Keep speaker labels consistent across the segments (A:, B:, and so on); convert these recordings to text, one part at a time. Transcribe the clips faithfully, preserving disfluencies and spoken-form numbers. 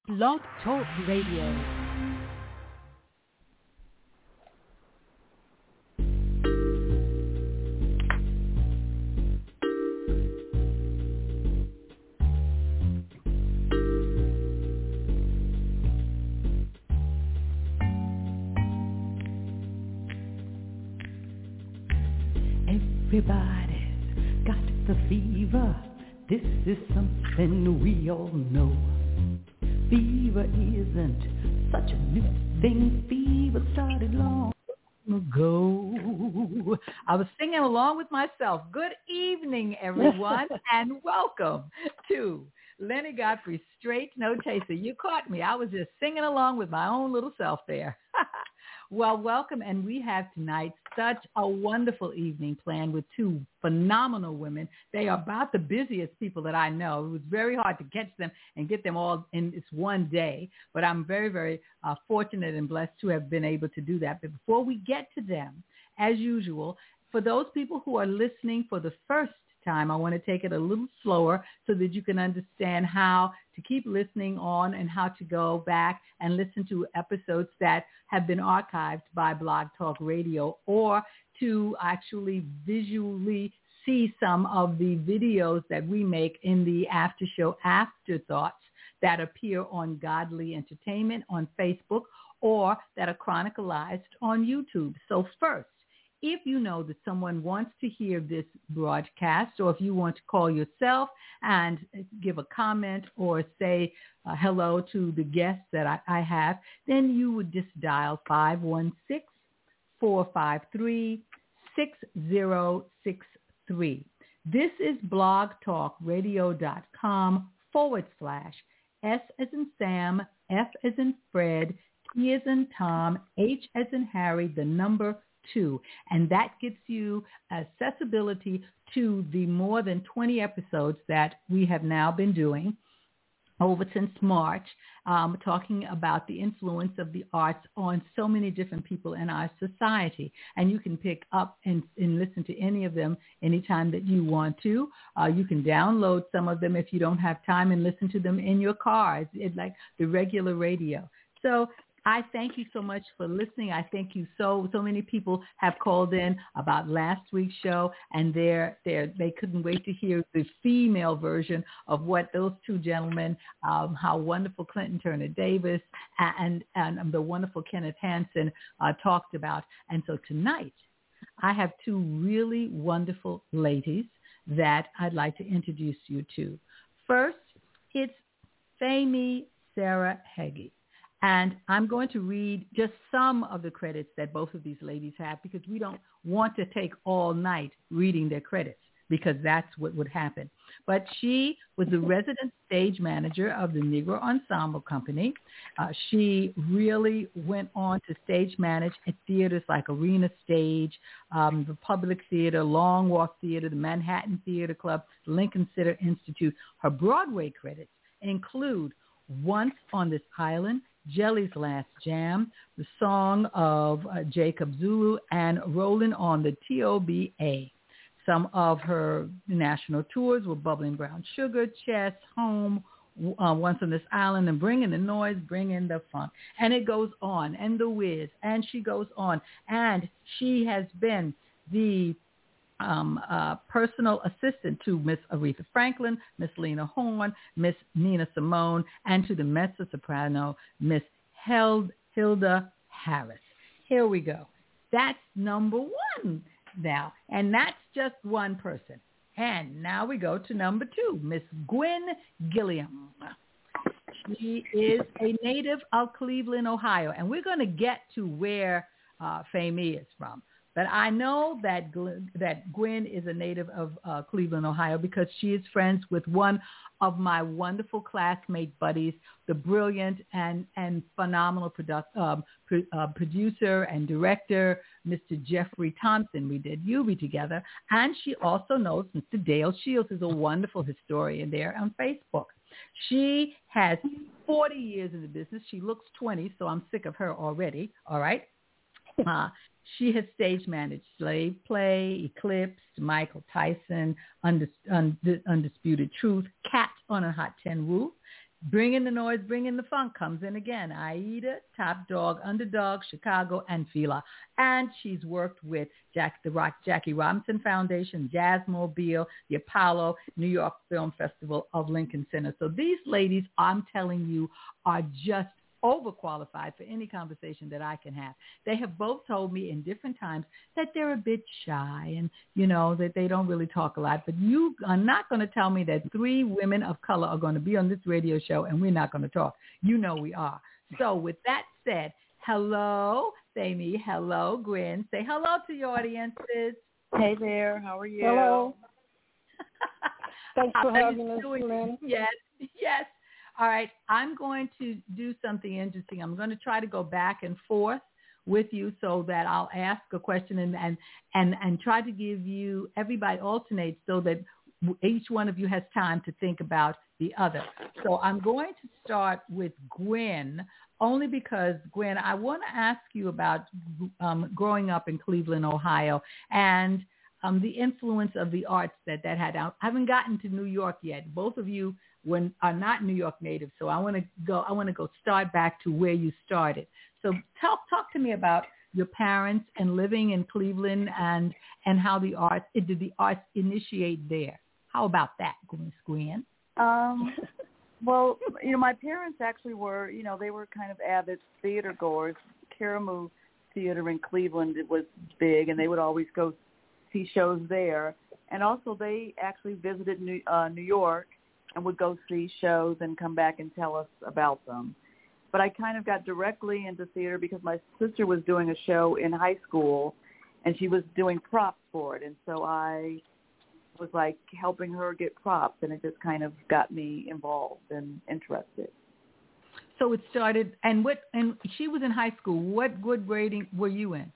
A: Blog Talk Radio.
B: Everybody's got the fever. This is something we all know. Fever isn't such a new thing. Fever started long ago. I was singing along with myself. Good evening, everyone, and welcome to Lenny Godfrey's Straight No Chaser. You caught me. I was just singing along with my own little self there. Well, welcome, and we have tonight such a wonderful evening planned with two phenomenal women. They are about the busiest people that I know. It was very hard to catch them and get them all in this one day, but I'm very, very uh, fortunate and blessed to have been able to do that. But before we get to them, as usual, for those people who are listening for the first time, I want to take it a little slower so that you can understand how to keep listening on and how to go back and listen to episodes that have been archived by Blog Talk Radio, or to actually visually see some of the videos that we make in the after show afterthoughts that appear on Godly Entertainment on Facebook or that are chronicalized on YouTube. So first, if you know that someone wants to hear this broadcast, or if you want to call yourself and give a comment or say uh, hello to the guests that I, I have, then you would just dial five one six, four five three, six zero six three. This is blogtalkradio.com forward slash S as in Sam, F as in Fred, T as in Tom, H as in Harry, the number two, and that gets you accessibility to the more than twenty episodes that we have now been doing over since March, um, talking about the influence of the arts on so many different people in our society. And you can pick up and, and listen to any of them anytime that you want to. Uh, you can download some of them if you don't have time and listen to them in your car. It's, it's like the regular radio. So I thank you so much for listening. I thank you so, so many people have called in about last week's show, and they're, they're, they couldn't wait to hear the female version of what those two gentlemen, um, how wonderful Clinton Turner Davis and, and the wonderful Kenneth Hansen uh, talked about. And so tonight, I have two really wonderful ladies that I'd like to introduce you to. First, it's Femi Sarah Heggie. And I'm going to read just some of the credits that both of these ladies have, because we don't want to take all night reading their credits, because that's what would happen. But she was the resident stage manager of the Negro Ensemble Company. Uh, she really went on to stage manage at theaters like Arena Stage, um, the Public Theater, Long Walk Theater, the Manhattan Theater Club, Lincoln Center Institute. Her Broadway credits include Once on This Island, Jelly's Last Jam, the Song of uh, Jacob Zulu, and Rolling on the T O B A. Some of her national tours were Bubbling Brown Sugar, Chess, Home, uh, Once on This Island, and Bringing the Noise, Bringing the Funk. And it goes on, and The Wiz, and she goes on. And she has been the Um, uh, personal assistant to Miss Aretha Franklin, Miss Lena Horne, Miss Nina Simone, and to the mezzo-soprano, Miss Held, Hilda Harris. Here we go. That's number one now, and that's just one person. And now we go to number two, Miss Gwen Gilliam. She is a native of Cleveland, Ohio, and we're going to get to where uh, Femi is from. But I know that Glenn, that Gwen is a native of uh, Cleveland, Ohio, because she is friends with one of my wonderful classmate buddies, the brilliant and, and phenomenal produ- um, pro- uh, producer and director, Mister Jeffrey Thompson. We did U B together. And she also knows Mister Dale Shields, who's a wonderful historian there on Facebook. She has forty years in the business. She looks twenty, so I'm sick of her already, all right? Uh, she has stage managed Slave Play, Eclipse, Michael Tyson, Undis- Und- Undisputed Truth, Cat on a Hot Tin Roof, Bringing the Noise, Bringing the Funk comes in again. Aida, Top Dog, Underdog, Chicago, and Fila. And she's worked with Jack, the Rock, Jackie Robinson Foundation, Jazzmobile, the Apollo, New York Film Festival of Lincoln Center. So these ladies, I'm telling you, are just overqualified for any conversation that I can have. They have both told me in different times that they're a bit shy and, you know, that they don't really talk a lot. But you are not going to tell me that three women of color are going to be on this radio show and we're not going to talk. You know we are. So with that said, hello, Sammy. Hello, Gwen. Say hello to your audiences.
C: Hey there. How are you?
D: Hello. Thanks for
B: How
D: having us, Lynn.
B: Yes, yes. All right, I'm going to do something interesting. I'm going to try to go back and forth with you so that I'll ask a question and and and, and try to give you, everybody alternates so that each one of you has time to think about the other. So I'm going to start with Gwen, only because, Gwen, I want to ask you about um, growing up in Cleveland, Ohio, and um, the influence of the arts that that had. I haven't gotten to New York yet. Both of you when are not New York natives. So I want to go, I want to go start back to where you started. So talk, talk to me about your parents and living in Cleveland and, and how the arts, did the arts initiate there? How about that, Miss Gwen?
C: Um, well, you know, my parents actually were, you know, they were kind of avid theater goers. Karamu Theater in Cleveland, it was big, and they would always go see shows there. And also they actually visited New, uh, New York and would go see shows and come back and tell us about them. But I kind of got directly into theater because my sister was doing a show in high school, and she was doing props for it. And so I was like helping her get props, and it just kind of got me involved and interested.
B: So it started, and what? And she was in high school. What good grading were you in?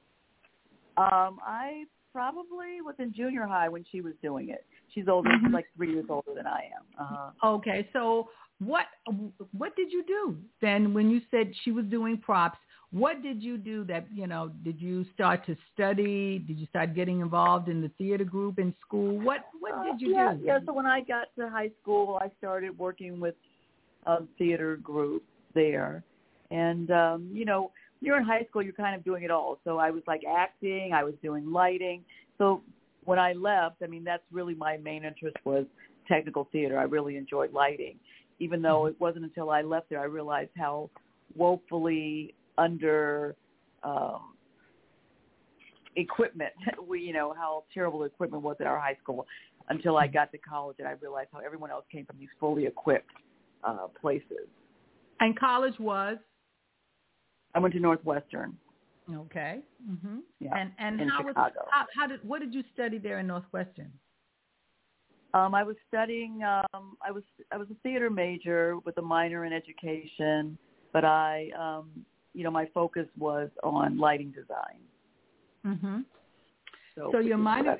C: Um, I probably was in junior high when she was doing it. She's older,
B: Mm-hmm.
C: she's like three years older than I am. Uh-huh.
B: Okay, so what what did you do then when you said she was doing props? What did you do that, you know, did you start to study? Did you start getting involved in the theater group in school? What what did you
C: uh, yeah,
B: do?
C: Yeah, so when I got to high school, I started working with a theater group there. And, um, you know, you're in high school, you're kind of doing it all. So I was like acting, I was doing lighting. So when I left, I mean, that's really my main interest was technical theater. I really enjoyed lighting, even though it wasn't until I left there I realized how woefully under um, equipment, we, you know, how terrible the equipment was at our high school until I got to college and I realized how everyone else came from these fully equipped uh, places.
B: And college was?
C: I went to Northwestern.
B: Okay. Mm-hmm.
C: Yeah,
B: and and
C: in
B: how was
C: Chicago.
B: how, how did what did you study there in Northwestern?
C: Um, I was studying. Um, I was I was a theater major with a minor in education, but I, um, you know, my focus was on lighting design.
B: Mm-hmm.
C: So,
B: so your minor.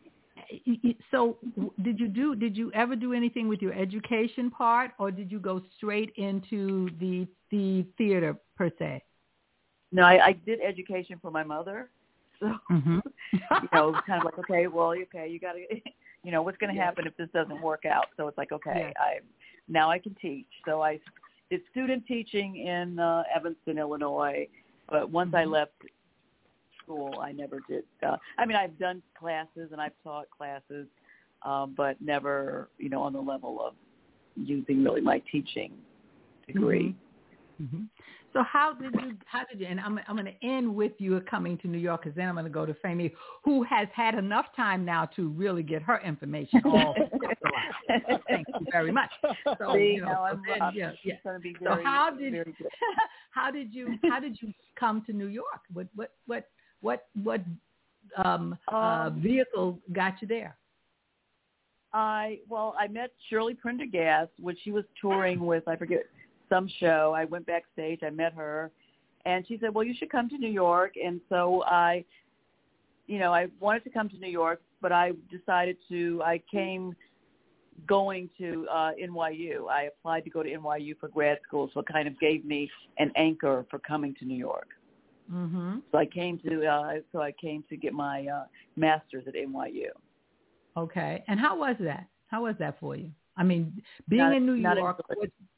B: So did you do? Did you ever do anything with your education part, or did you go straight into the the theater per se?
C: No, I, I did education for my mother. So,
B: mm-hmm.
C: you know, it was kind of like, okay, well, okay, you got to, you know, what's going to
B: yes.
C: happen if this doesn't work out? So it's like, okay,
B: yes.
C: I now I can teach. So I did student teaching in uh, Evanston, Illinois. But once mm-hmm. I left school, I never did. Uh, I mean, I've done classes and I've taught classes, um, but never, you know, on the level of using really my teaching degree.
B: Mm-hmm. Mm-hmm. So how did you, how did you, and I'm, I'm going to end with you coming to New York, because then I'm going to go to Femi, who has had enough time now to really get her information all. Thank you very much. So,
C: See,
B: you know,
C: now
B: so
C: I'm,
B: then,
C: uh,
B: yeah, yeah.
C: Going to be very,
B: so how did,
C: very good.
B: how did you, how did you come to New York? What, what, what, what, what um,
C: um,
B: uh, vehicle got you there?
C: I, well, I met Shirley Prendergast when she was touring with, I forget, some show. I went backstage, I met her, and she said, well, you should come to New York. And so I, you know, I wanted to come to New York, but I decided to, I came going to uh, N Y U. I applied to go to N Y U for grad school, so it kind of gave me an anchor for coming to New York.
B: Mm-hmm.
C: So I came to, uh, so I came to get my uh, master's at N Y U.
B: Okay. And how was that? How was that for you? I mean, being
C: not,
B: in New York, was,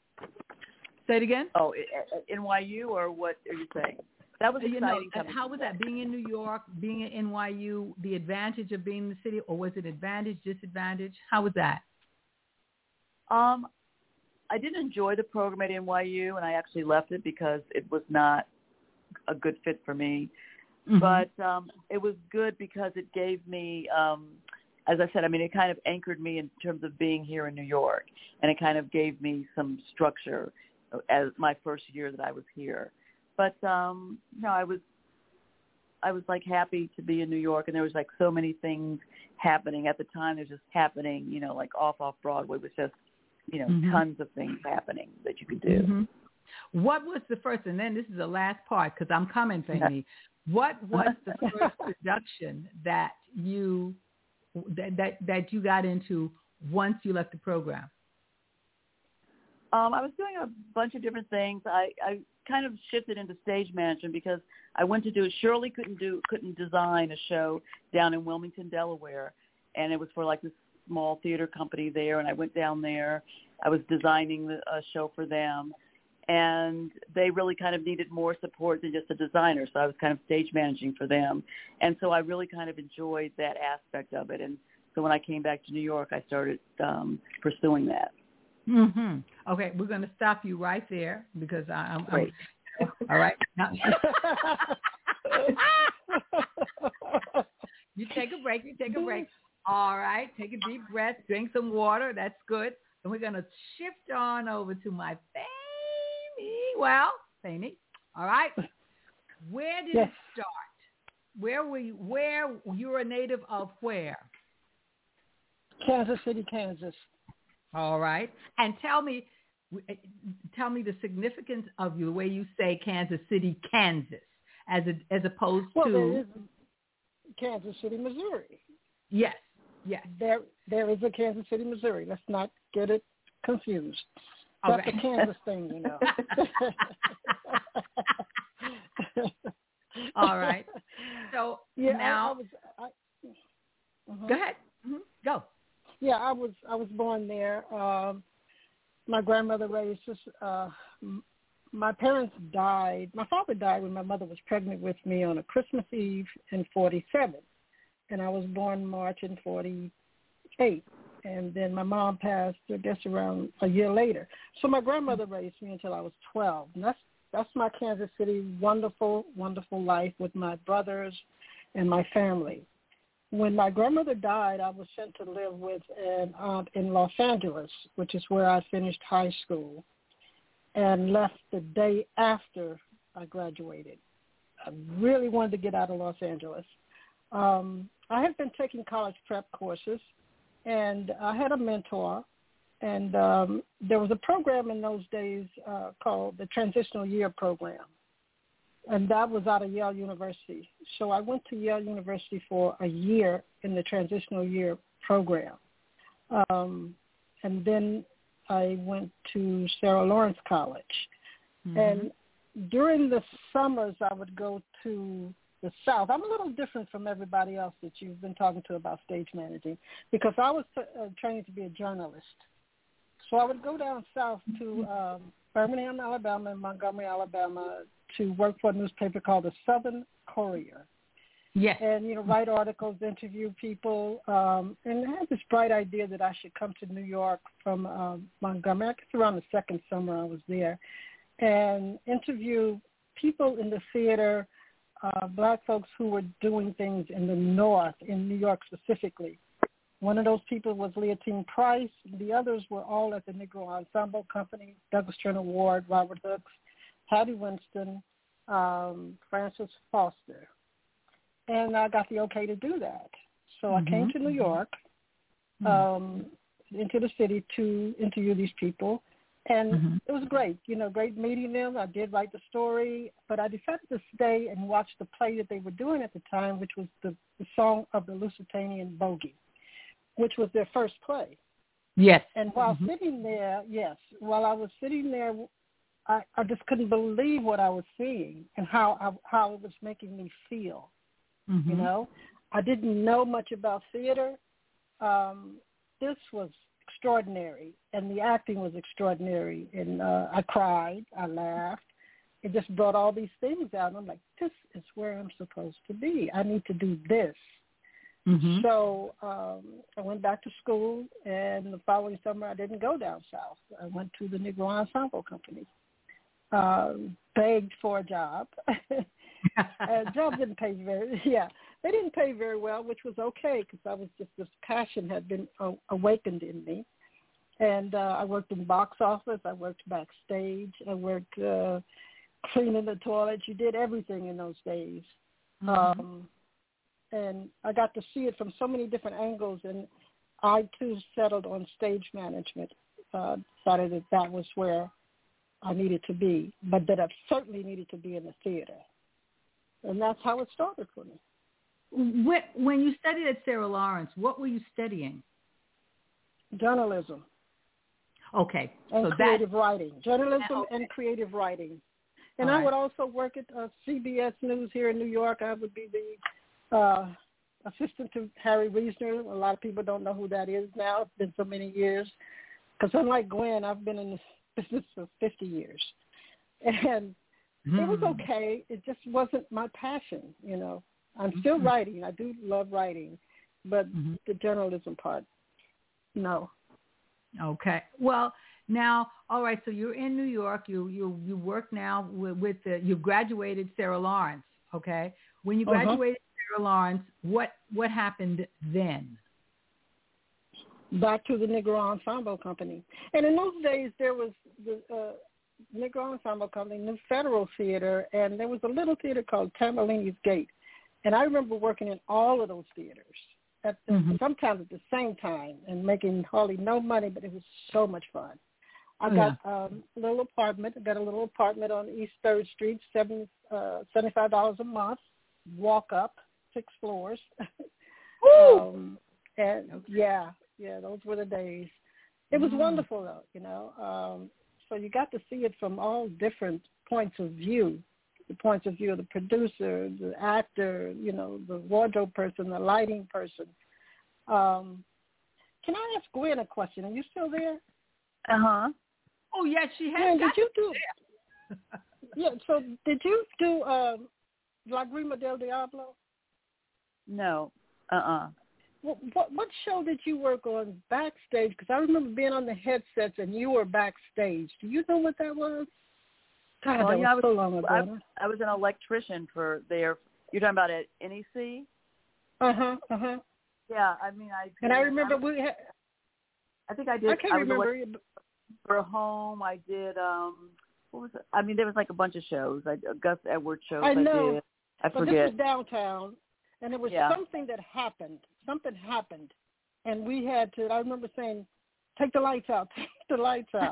B: Say it again.
C: Oh, at N Y U, or what are you saying? That was
B: You
C: exciting.
B: know, how was that being in New York, being at N Y U, the advantage of being in the city, or was it advantage, disadvantage? How was that?
C: Um, I did enjoy the program at N Y U, and I actually left it because it was not a good fit for me. Mm-hmm. But um, it was good because it gave me, um, as I said, I mean, it kind of anchored me in terms of being here in New York, and it kind of gave me some structure as my first year that I was here. But um, no, I was, I was like happy to be in New York, and there was like so many things happening at the time. There's just happening, you know, like off off Broadway was just, you know, mm-hmm. tons of things happening that you could do.
B: Mm-hmm. What was the first, and then this is the last part because I'm coming, Fanny. What was the first production that you that, that that you got into once you left the program?
C: Um, I was doing a bunch of different things. I, I kind of shifted into stage management because I went to do Shirley couldn't do couldn't design a show down in Wilmington, Delaware, and it was for like this small theater company there. And I went down there. I was designing the, a show for them. And they really kind of needed more support than just a designer. So I was kind of stage managing for them. And so I really kind of enjoyed that aspect of it. And so when I came back to New York, I started um, pursuing that.
B: Mm-hmm. Okay, we're going to stop you right there because I, I'm,
C: Great.
B: I'm all right. You take a break. You take a break. All right. Take a deep breath. Drink some water. That's good. And we're going to shift on over to my family. Well, Fanny, all right. Where did yes. it start? Where were you? Where you're a native of where?
D: Kansas City, Kansas.
B: All right. And tell me, tell me the significance of the way you say Kansas City, Kansas, as a, as opposed
D: well,
B: to
D: there is Kansas City, Missouri.
B: Yes. Yes.
D: There, there is a Kansas City, Missouri. Let's not get it confused. That's
B: okay.
D: a Kansas thing, you know.
B: All right. So
D: yeah,
B: now,
D: I, I was. I, uh-huh.
B: Go ahead. Mm-hmm. Go.
D: Yeah, I was. I was born there. Um, my grandmother raised us. Uh, my parents died. My father died when my mother was pregnant with me on a Christmas Eve in forty-seven, and I was born March in forty-eight. And then my mom passed, I guess, around a year later. So my grandmother raised me until I was twelve. And that's that's my Kansas City wonderful, wonderful life with my brothers and my family. When my grandmother died, I was sent to live with an aunt in Los Angeles, which is where I finished high school, and left the day after I graduated. I really wanted to get out of Los Angeles. Um, I had been taking college prep courses. And I had a mentor, and um, there was a program in those days uh, called the Transitional Year Program, and that was out of Yale University. So I went to Yale University for a year in the Transitional Year Program, um, and then I went to Sarah Lawrence College. Mm-hmm. And during the summers, I would go to the South. I'm a little different from everybody else that you've been talking to about stage managing because I was uh, trained to be a journalist. So I would go down south to um, Birmingham, Alabama, and Montgomery, Alabama to work for a newspaper called the Southern Courier.
B: Yes.
D: And, you know, write articles, interview people, um, and I had this bright idea that I should come to New York from um, Montgomery. I guess around the second summer I was there, and interview people in the theater, Uh, black folks who were doing things in the North, in New York specifically. One of those people was Leontine Price. The others were all at the Negro Ensemble Company, Douglas Turner Ward, Robert Hooks, Hattie Winston, um, Francis Foster. And I got the okay to do that. So mm-hmm. I came to New York, um, mm-hmm. into the city to interview these people. And mm-hmm. it was great, you know, great meeting them. I did write the story, but I decided to stay and watch the play that they were doing at the time, which was the, the Song of the Lusitanian Bogey, which was their first play.
B: Yes.
D: And while
B: mm-hmm.
D: sitting there, yes, while I was sitting there, I, I just couldn't believe what I was seeing and how I, how it was making me feel, mm-hmm. you know. I didn't know much about theater. Um, this was extraordinary, and the acting was extraordinary. And uh, I cried, I laughed. It just brought all these things out. And I'm like, this is where I'm supposed to be. I need to do this. Mm-hmm. So um, I went back to school, and the following summer I didn't go down south. I went to the Negro Ensemble Company, um, begged for a job. uh, job didn't pay very, yeah, they didn't pay very well, which was okay because I was just, this passion had been uh, awakened in me. And uh, I worked in box office. I worked backstage. I worked uh, cleaning the toilets. You did everything in those days. Mm-hmm. Um, and I got to see it from so many different angles, and I, too, settled on stage management, uh, decided that that was where I needed to be, but that I certainly needed to be in the theater. And that's how it started for me.
B: When you studied at Sarah Lawrence, what were you studying?
D: Journalism.
B: Okay.
D: And
B: so
D: creative
B: that,
D: writing. Journalism
B: okay.
D: and creative writing. And
B: All
D: I
B: right.
D: would also work at uh, C B S News here in New York. I would be the uh, assistant to Harry Reisner. A lot of people don't know who that is now. It's been so many years. Because unlike Gwen, I've been in this business for fifty years. And mm. it was okay. It just wasn't my passion, you know. I'm still mm-hmm. writing. I do love writing. But mm-hmm. the journalism part, no.
B: Okay. Well, now, all right. So you're in New York. You you you work now with, with the. You graduated Sarah Lawrence. Okay. When you graduated uh-huh. Sarah Lawrence, what what happened then?
D: Back to the Negro Ensemble Company, and in those days there was the uh, Negro Ensemble Company, New Federal Theater, and there was a little theater called Tamerlini's Gate, and I remember working in all of those theaters. At the, mm-hmm. sometimes at the same time, and making hardly no money, but it was so much fun. I oh, got yeah. um, a little apartment. I got a little apartment on East Third Street, seven, uh, seventy-five dollars a month, walk up, six floors. um, and okay. yeah, yeah, those were the days. It was mm. wonderful, though, you know. Um, so you got to see it from all different points of view. The points of view of the producer, the actor, you know, the wardrobe person, the lighting person. Um, can I ask Gwen a question? Are you still there?
C: Uh-huh.
B: Oh, yes, she has.
D: Gwen, did you do Yeah, so did you do uh, La Grima del Diablo?
C: No. Uh-uh.
D: What, what, what show did you work on backstage? Because I remember being on the headsets and you were backstage. Do you know what that was? God,
C: well,
D: that
C: yeah,
D: was
C: I was,
D: so long ago.
C: I, I was an electrician for there. You're talking about at N E C?
D: Uh-huh, uh-huh.
C: Yeah, I mean, I...
D: And I remember I, we had...
C: I think I did...
D: I can't
C: I
D: remember.
C: A, for home, I did... um What was it? I mean, there was like a bunch of shows. I Gus Edwards shows
D: I know,
C: I did. I
D: but
C: forget.
D: this was downtown, and it was
C: yeah.
D: something that happened. Something happened, and we had to... I remember saying, take the lights out, take the lights out.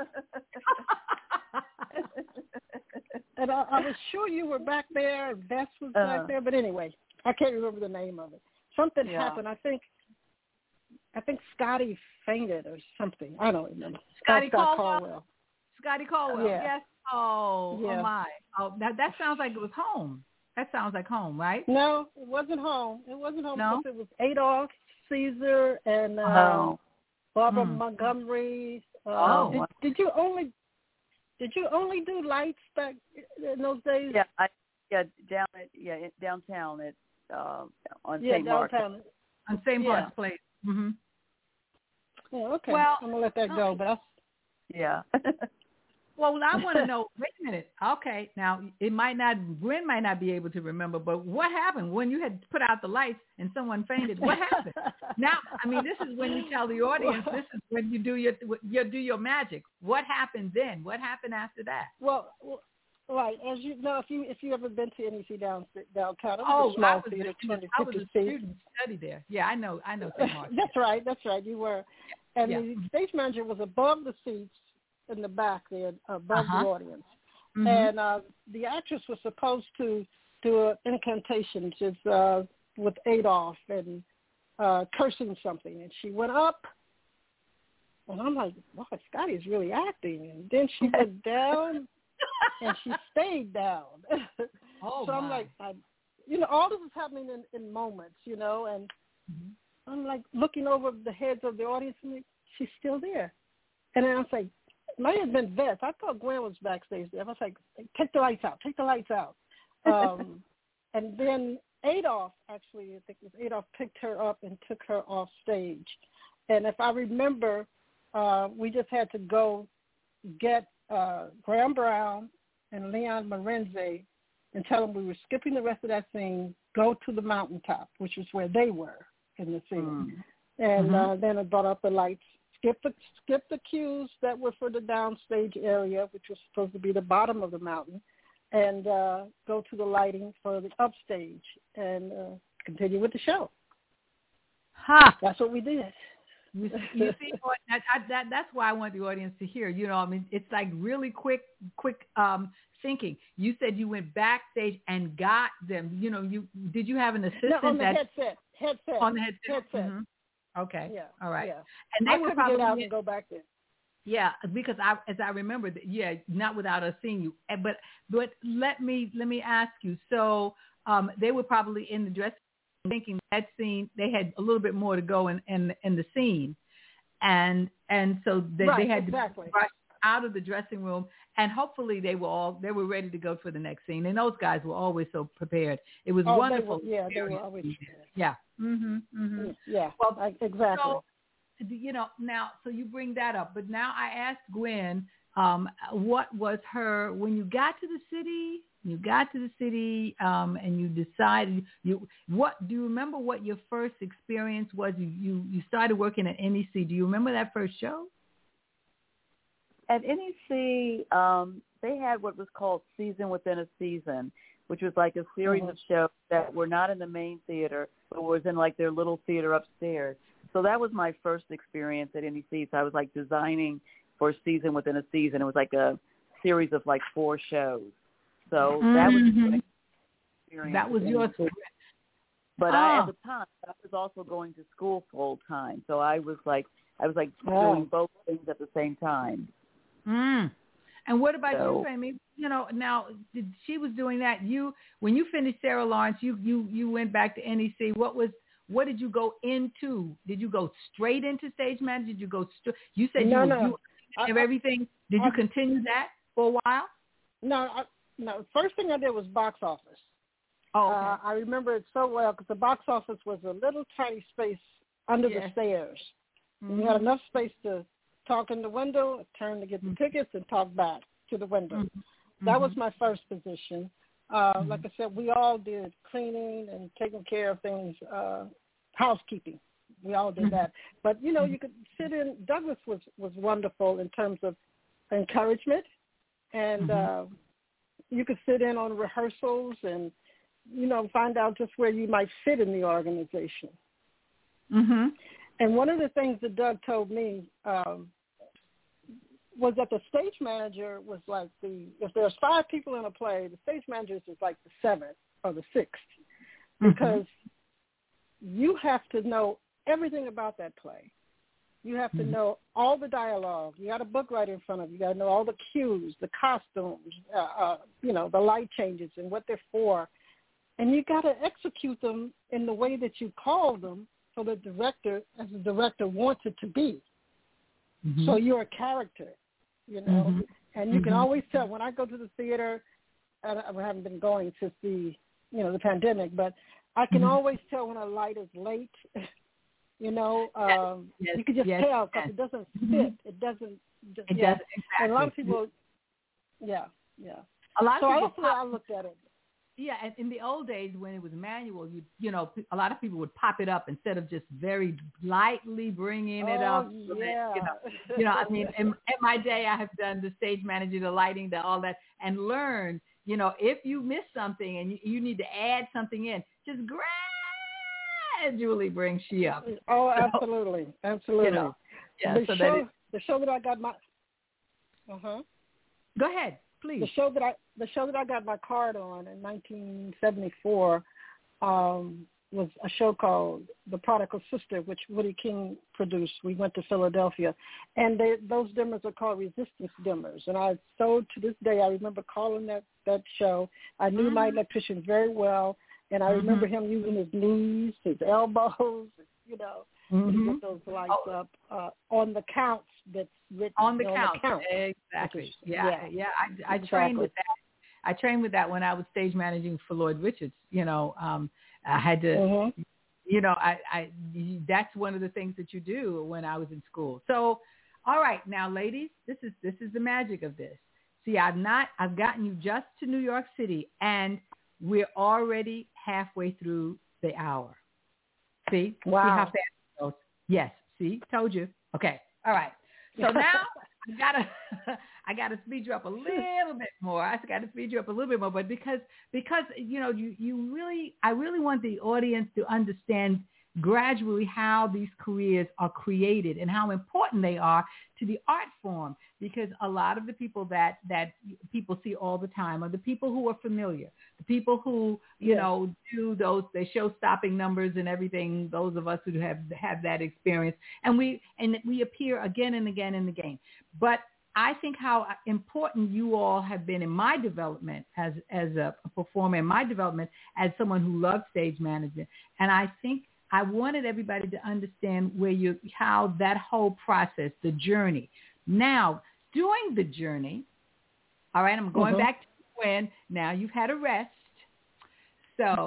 D: And I, I was sure you were back there, and Bess was uh, back there, but anyway, I can't remember the name of it. Something yeah. happened. I think I think Scotty fainted or something. I don't remember.
B: Scotty
D: Scott
B: Caldwell.
D: Caldwell.
B: Scotty Caldwell.
D: Yeah.
B: Yes. Oh,
D: yeah.
B: oh my. Oh, that that sounds like it was home. That sounds like home, right?
D: No, it wasn't home. It wasn't home
B: no?
D: because it was Adolph, Caesar, and uh,
C: oh.
D: Barbara
B: hmm.
D: Montgomery. Uh,
B: oh.
D: Did, did you only did you only do lights back in those days?
C: Yeah, I, yeah, down at yeah downtown at uh, on
D: yeah,
C: Saint Mark's.
D: downtown
B: on Saint
D: yeah.
B: Mark's Place. Mm-hmm.
D: Yeah, okay.
B: Well,
D: I'm gonna let that go, but I...
C: yeah.
B: Well, I want to know. Wait a minute. Okay, now it might not. Gwen might not be able to remember, but what happened when you had put out the lights and someone fainted? What happened? Now, I mean, this is when you tell the audience. This is when you do your you do your magic. What happened then? What happened after that?
D: Well, well right. As you know, if you if you ever been to N E C down downtown, it was
B: oh,
D: a small
B: I was
D: theater,
B: a,
D: twenty,
B: I was
D: fifty
B: a
D: seats.
B: student study there. Yeah, I know. I know Saint Mark's.
D: That's right. That's right. You were, and
B: yeah.
D: the stage manager was above the seats in the back there, above
B: uh-huh.
D: the audience,
B: mm-hmm.
D: and uh, the actress was supposed to do an incantation just uh, with Adolf and uh, cursing something, and she went up, and I'm like, wow, Scotty's really acting, and then she went down, and she stayed down.
B: oh,
D: so I'm
B: my.
D: like, I, you know, all this is happening in, in moments, you know, and mm-hmm. I'm like looking over the heads of the audience, and she's still there. And then I was like, it might have been Vets. I thought Gwen was backstage there. I was like, take the lights out, take the lights out. Um, and then Adolph, actually, I think it was Adolph, picked her up and took her off stage. And if I remember, uh, we just had to go get uh, Graham Brown and Leon Morenzi and tell them we were skipping the rest of that scene, go to the mountaintop, which is where they were in the scene. Mm. And mm-hmm. uh, then it brought up the lights. Skip the skip the cues that were for the downstage area, which was supposed to be the bottom of the mountain, and uh, go to the lighting for the upstage and uh, continue with the show.
B: Ha!
D: That's what we did.
B: You, you see, that, that, that's why I want the audience to hear. You know, I mean, it's like really quick, quick um, thinking. You said you went backstage and got them. You know, you did you have an assistant?
D: No, on the
B: that,
D: headset. Headset.
B: On the headset.
D: Headset.
B: Mm-hmm. Okay.
D: Yeah.
B: All right.
D: Yeah.
B: And they
D: I
B: were
D: couldn't
B: probably
D: get out and go back there.
B: Yeah, because I, as I remember, that, yeah, not without us seeing you. But but let me let me ask you. So um, they were probably in the dressing room thinking that scene they had a little bit more to go in in, in the scene, and and so they,
D: right,
B: they had
D: exactly.
B: to rush out of the dressing room, and hopefully they were all they were ready to go for the next scene. And those guys were always so prepared. It was
D: oh,
B: wonderful.
D: They were, yeah, they were always prepared.
B: Yeah. Mm-hmm, mm-hmm.
D: Yeah.
B: Well,
D: I, exactly.
B: So, you know, now, so you bring that up, but now I asked Gwen, um, what was her, when you got to the city, you got to the city, um, and you decided, you, what, do you remember what your first experience was? You, you, you started working at N E C. Do you remember that first show?
C: At N E C, um, they had what was called Season Within a Season, which was like a series mm-hmm. of shows that were not in the main theater, but was in like their little theater upstairs. So that was my first experience at N E C. So I was like designing for a Season Within a Season. It was like a series of like four shows. So
B: mm-hmm.
C: that was my experience.
B: That was yours.
C: But
B: oh.
C: I, at the time, I was also going to school full time. So I was like, I was like
D: oh.
C: doing both things at the same time.
B: Mm. And what about
C: so,
B: you, Amy? You know, now did, she was doing that. You, when you finished Sarah Lawrence, you you you went back to N E C. What was what did you go into? Did you go straight into stage management? Did you go? St- you said
D: no,
B: you
D: no.
B: you of everything. Did
D: I,
B: you continue that for a while?
D: No, I, no. First thing I did was box office.
B: Oh, okay.
D: uh, I remember it so well because the box office was a little tiny space under
B: yes.
D: the stairs.
B: Mm-hmm.
D: You had enough space to talk in the window, turn to get the
B: mm-hmm.
D: tickets, and talk back to the window.
B: Mm-hmm.
D: That was my first position. Uh,
B: mm-hmm.
D: Like I said, we all did cleaning and taking care of things, uh, housekeeping. We all did
B: mm-hmm.
D: that. But, you know, you could sit in. Douglas was, was wonderful in terms of encouragement. And mm-hmm. uh, you could sit in on rehearsals and, you know, find out just where you might fit in the organization.
B: Mm-hmm.
D: And one of the things that Doug told me um, was that the stage manager was like the, if there's five people in a play, the stage manager is like the seventh or the sixth, because mm-hmm. you have to know everything about that play. You have to mm-hmm. know all the dialogue. You got a book right in front of you. You got to know all the cues, the costumes, uh, uh, you know, the light changes and what they're for. And you got to execute them in the way that you call them, so the director, as the director, wants it to be. Mm-hmm. So you're a character, you know. Mm-hmm. And you mm-hmm. can always tell. When I go to the theater, I, I haven't been going since the, you know, the pandemic, but I can mm-hmm. always tell when a light is late. You know, um,
B: yes.
D: you can just
B: yes.
D: tell because yes. it doesn't fit. Mm-hmm. It doesn't.
B: It
D: yeah.
B: doesn't, exactly.
D: And a lot of people, yeah, yeah.
B: A lot of
D: so
B: people.
D: also pop- I looked at it.
B: Yeah, and in the old days when it was manual, you you know, a lot of people would pop it up instead of just very lightly bringing it
D: oh,
B: up. So
D: yeah.
B: that, you know, you know, I mean, in, in my day, I have done the stage manager, the lighting, the all that, and learned, you know, if you miss something and you, you need to add something in, just gradually bring she up.
D: Oh, absolutely, absolutely.
B: You know, yeah,
D: the
B: so
D: show,
B: that it,
D: the show that I got my. Uh huh.
B: Go ahead. Please.
D: The show that I the show that I got my card on in nineteen seventy-four um, was a show called The Prodigal Sister, which Woody King produced. We went to Philadelphia, and they, those dimmers are called resistance dimmers. And I so to this day I remember calling that that show. I knew mm-hmm. my electrician very well, and I mm-hmm. remember him using his knees, his elbows, you know.
B: Mm-hmm.
D: Put those lights oh. up uh, on the counts that's written
B: on the
D: on
B: count.
D: The count.
B: Exactly.
D: Is,
B: yeah,
D: yeah,
B: yeah. I, I
D: exactly.
B: trained with that. I trained with that when I was stage managing for Lloyd Richards. You know, um, I had to. Mm-hmm. You know, I, I. That's one of the things that you do when I was in school. So, all right, now, ladies, this is this is the magic of this. See, I've not. I've gotten you just to New York City, and we're already halfway through the hour. See?
D: Wow.
B: See how fast it goes? Yes. See? Told you. Okay. All right. So now I gotta I gotta speed you up a little bit more. I gotta speed you up a little bit more, but because because you know you, you really I really want the audience to understand gradually how these careers are created and how important they are to the art form, because a lot of the people that that people see all the time are the people who are familiar, the people who you yes. know do those they show stopping numbers and everything, those of us who have have that experience, and we and we appear again and again in the game. But I think how important you all have been in my development as as a performer, in my development as someone who loves stage management, and I think I wanted everybody to understand where you, how that whole process, the journey. Now, during the journey, all right, I'm going mm-hmm. back to when now you've had a rest. So, all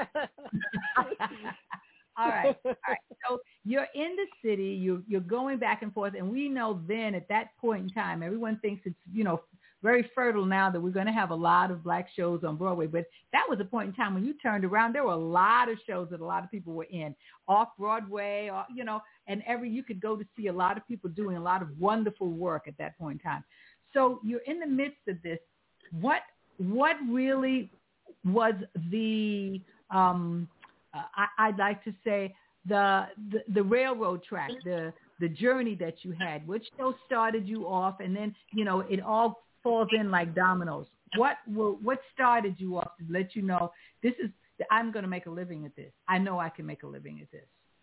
B: right, all right. So you're in the city, you you're going back and forth, and we know then at that point in time, everyone thinks it's you know very fertile now that we're going to have a lot of black shows on Broadway. But that was a point in time when you turned around, there were a lot of shows that a lot of people were in off Broadway, or, you know, and every, you could go to see a lot of people doing a lot of wonderful work at that point in time. So you're in the midst of this. What, what really was the, um, uh, I, I'd like to say the, the, the railroad track, the, the journey that you had, which show started you off, and then, you know, it all falls in like dominoes. What will, what started you off to let you know this is, I'm going to make a living at this. I know I can make a living at this.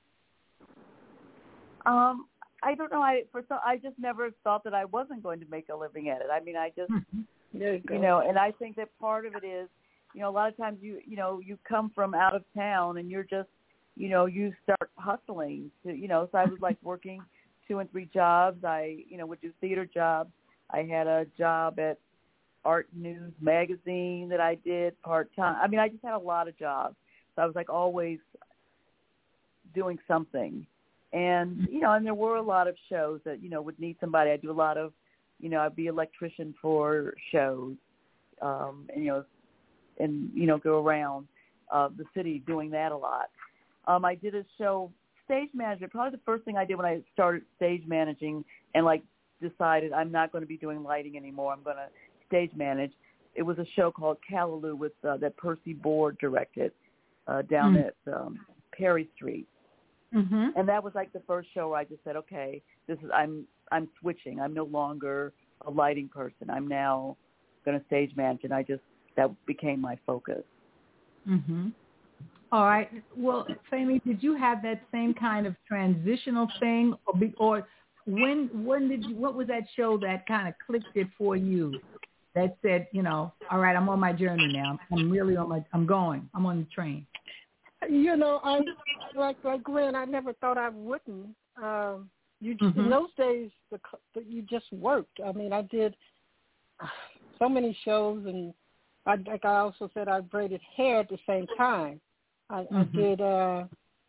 C: Um, I don't know. I for so I just never thought that I wasn't going to make a living at it. I mean, I just,
B: mm-hmm.
C: you, you know, and I think that part of it is, you know, a lot of times you, you know, you come from out of town and you're just, you know, you start hustling to, you know, so I was like working two and three jobs. I, you know, would do theater jobs. I had a job at Art News magazine that I did part-time. I mean, I just had a lot of jobs. So I was like always doing something. And, you know, and there were a lot of shows that, you know, would need somebody. I do a lot of, you know, I'd be electrician for shows, um, and, you know, and, you know, go around uh, the city doing that a lot. Um, I did a show, stage management, probably the first thing I did when I started stage managing and, like, decided I'm not going to be doing lighting anymore. I'm going to stage manage. It was a show called Callaloo with uh, that Percy Board directed uh, down mm. at um, Perry Street.
B: Mm-hmm.
C: And that was like the first show where I just said, okay, this is I'm I'm switching. I'm no longer a lighting person. I'm now going to stage manage, and I just that became my focus.
B: Mm-hmm. All right. Well, Femi, did you have that same kind of transitional thing, or, be, or when when did you? What was that show that kind of clicked it for you? That said, you know, all right, I'm on my journey now. I'm really on my. I'm going. I'm on the train.
D: You know, I like like Glenn. I never thought I wouldn't. Um, you
B: mm-hmm.
D: in those days, the, the, you just worked. I mean, I did so many shows, and I, like I also said, I braided hair at the same time. I, mm-hmm. I did uh,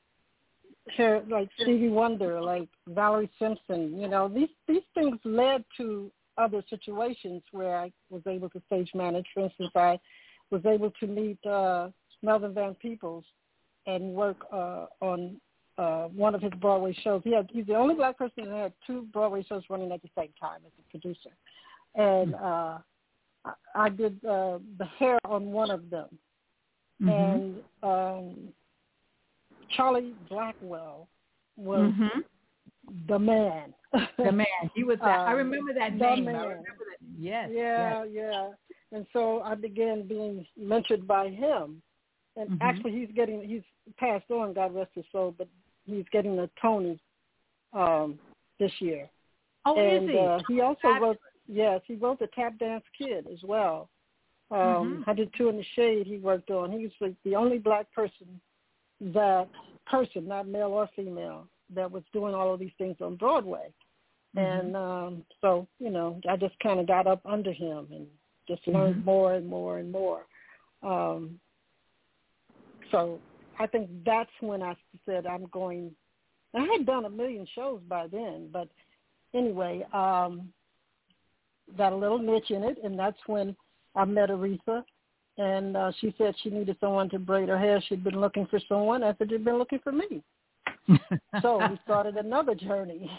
D: hair like Stevie Wonder, like Valerie Simpson. You know, these these things led to other situations where I was able to stage manage. For instance, I was able to meet uh, Melvin Van Peebles and work uh, on uh, one of his Broadway shows. He had, he's the only black person that had two Broadway shows running at the same time as a producer. And uh, I, I did uh, the hair on one of them. Mm-hmm. And um, Charlie Blackwell was mm-hmm. the man.
B: The man. He was that. Um, I remember that name.
D: Man.
B: I remember that. Yes.
D: Yeah,
B: yes.
D: yeah. And so I began being mentored by him. And mm-hmm. actually, he's getting, he's passed on, God rest his soul, but he's getting a Tony um, this year.
B: Oh,
D: and,
B: is he?
D: Uh, he also wrote, yes, he wrote The Tap Dance Kid as well. Um, mm-hmm. one hundred two in the Shade he worked on. He was like the only black person that, person, not male or female, that was doing all of these things on Broadway. Mm-hmm. And um, so, you know, I just kind of got up under him and just learned mm-hmm. more and more and more. Um, so I think that's when I said I'm going. I had done a million shows by then, but anyway, um, got a little niche in it, and that's when I met Aretha, and uh, she said she needed someone to braid her hair. She'd been looking for someone. I said, you've been looking for me. So we started another journey.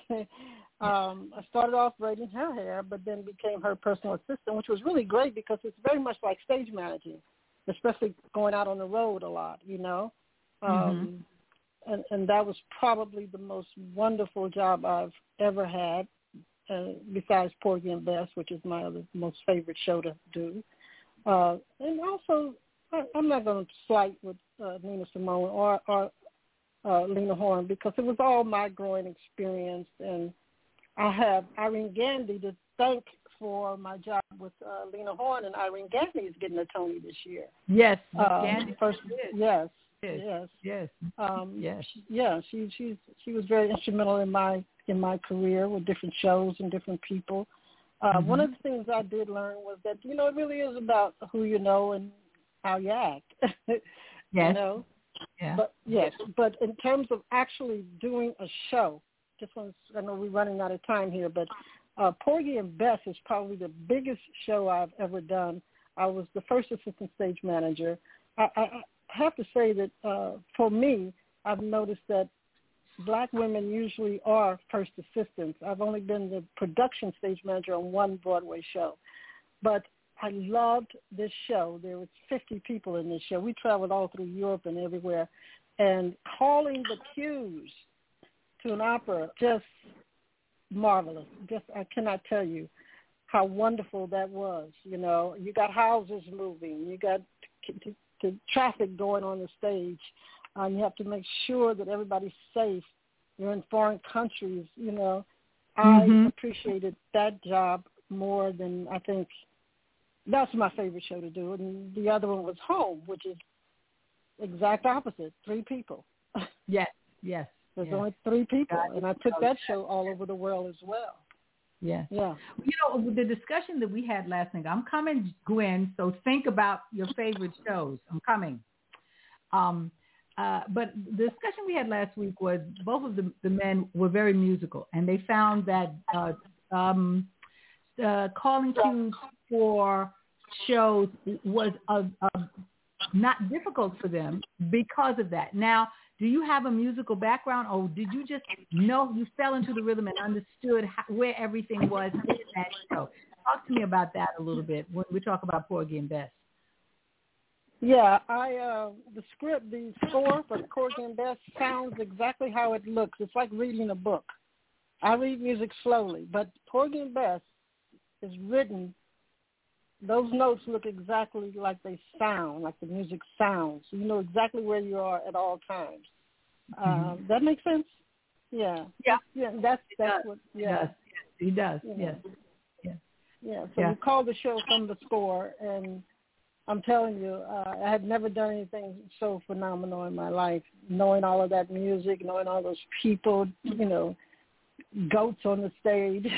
D: um, I started off braiding her hair, but then became her personal assistant, which was really great because it's very much like stage managing, especially going out on the road a lot, you know. Um, mm-hmm. and, and that was probably the most wonderful job I've ever had, uh, besides Porgy and Bess, which is my other most favorite show to do. Uh, and also, I, I'm not going to slight with uh, Nina Simone or, or uh, Lena Horne because it was all my growing experience. And I have Irene Gandy to thank for my job with uh, Lena Horne, and Irene Gandy is getting a Tony this year.
B: Yes,
D: um,
B: Gandy
D: first, yes,
B: yes,
D: yes,
B: yes,
D: um,
B: yes.
D: She, yeah. She she's she was very instrumental in my in my career with different shows and different people. Uh, mm-hmm. One of the things I did learn was that you know it really is about who you know and how you act.
B: Yes.
D: You know.
B: Yeah.
D: But yes, but in terms of actually doing a show, just want I know we're running out of time here, but. Uh, Porgy and Bess is probably the biggest show I've ever done. I was the first assistant stage manager. I, I, I have to say that uh, for me, I've noticed that black women usually are first assistants. I've only been the production stage manager on one Broadway show. But I loved this show. There was fifty people in this show. We traveled all through Europe and everywhere. And calling the cues to an opera just marvelous. Just I cannot tell you how wonderful that was. You know, you got houses moving, you got t- t- t- traffic going on the stage, and you have to make sure that everybody's safe. You're in foreign countries. You know, mm-hmm. I appreciated that job more than I think. That's my favorite show to do, and the other one was Home, which is exact opposite. Three people.
B: Yes. Yes.
D: There's
B: yeah.
D: only three people, and I took that show all over the world as well.
B: Yeah.
D: Yeah.
B: You know, the discussion that we had last night, I'm coming, Gwen, so think about your favorite shows. I'm coming. Um, uh, but the discussion we had last week was both of the, the men were very musical, and they found that uh, um, uh, calling cues for shows was uh, uh, not difficult for them because of that. Now, do you have a musical background, or did you just know you fell into the rhythm and understood how, where everything was in that show? Talk to me about that a little bit when we talk about Porgy and Bess.
D: Yeah, I uh, the script, the score for Porgy and Bess sounds exactly how it looks. It's like reading a book. I read music slowly, but Porgy and Bess is written. Those notes look exactly like they sound, like the music sounds. You know exactly where you are at all times. Mm-hmm. Um, that makes sense? Yeah.
B: Yeah.
D: Yeah. That's
B: it
D: that's
B: does.
D: what. Yeah.
B: He does.
D: You know.
B: Yes. Yes.
D: Yeah. So
B: yeah.
D: we called the show from the score, and I'm telling you, uh, I had never done anything so phenomenal in my life. Knowing all of that music, knowing all those people, you know, goats on the stage.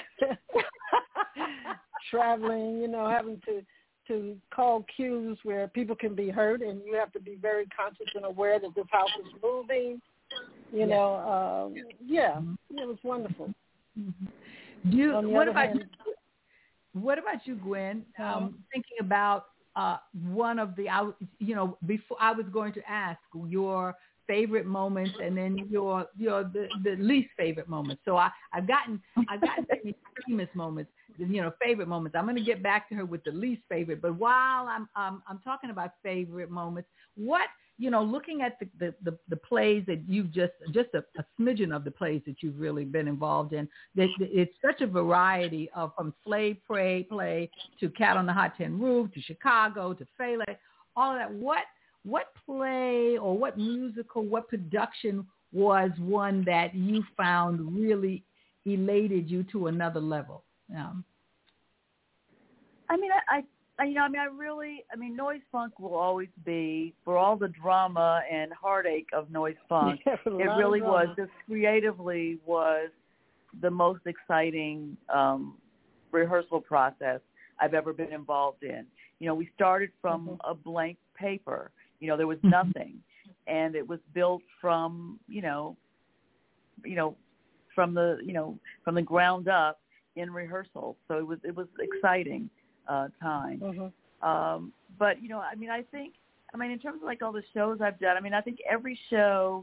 D: Traveling, you know, having to to call cues where people can be heard, and you have to be very conscious and aware that this house is moving. You yeah. know, um, yeah, mm-hmm. It was wonderful.
B: Mm-hmm. Do you, what about hand, you, what about you, Gwen? Um, thinking about uh, one of the, you know, before I was going to ask your favorite moments and then your your the, the least favorite moments. So I I've gotten I've gotten these famous moments, you know, favorite moments. I'm going to get back to her with the least favorite. But while I'm um, I'm talking about favorite moments, what you know, looking at the the, the, the plays that you've just just a, a smidgen of the plays that you've really been involved in, that it's such a variety of from slave play play to Cat on the Hot Tin Roof to Chicago to Fele, all of that. What What play or what musical, what production was one that you found really elated you to another level? Um,
C: I mean, I, uh, you know, I mean, I really, I mean, Noise Funk will always be, for all the drama and heartache of Noise Funk,
D: Yeah,
C: it really was, just creatively was the most exciting um, rehearsal process I've ever been involved in. You know, we started from mm-hmm. a blank paper. You know, there was nothing. And it was built from, you know, you know, from the, you know, from the ground up in rehearsal. So it was, it was exciting uh, time. Mm-hmm. Um, but, you know, I mean, I think, I mean, in terms of like all the shows I've done, I mean, I think every show,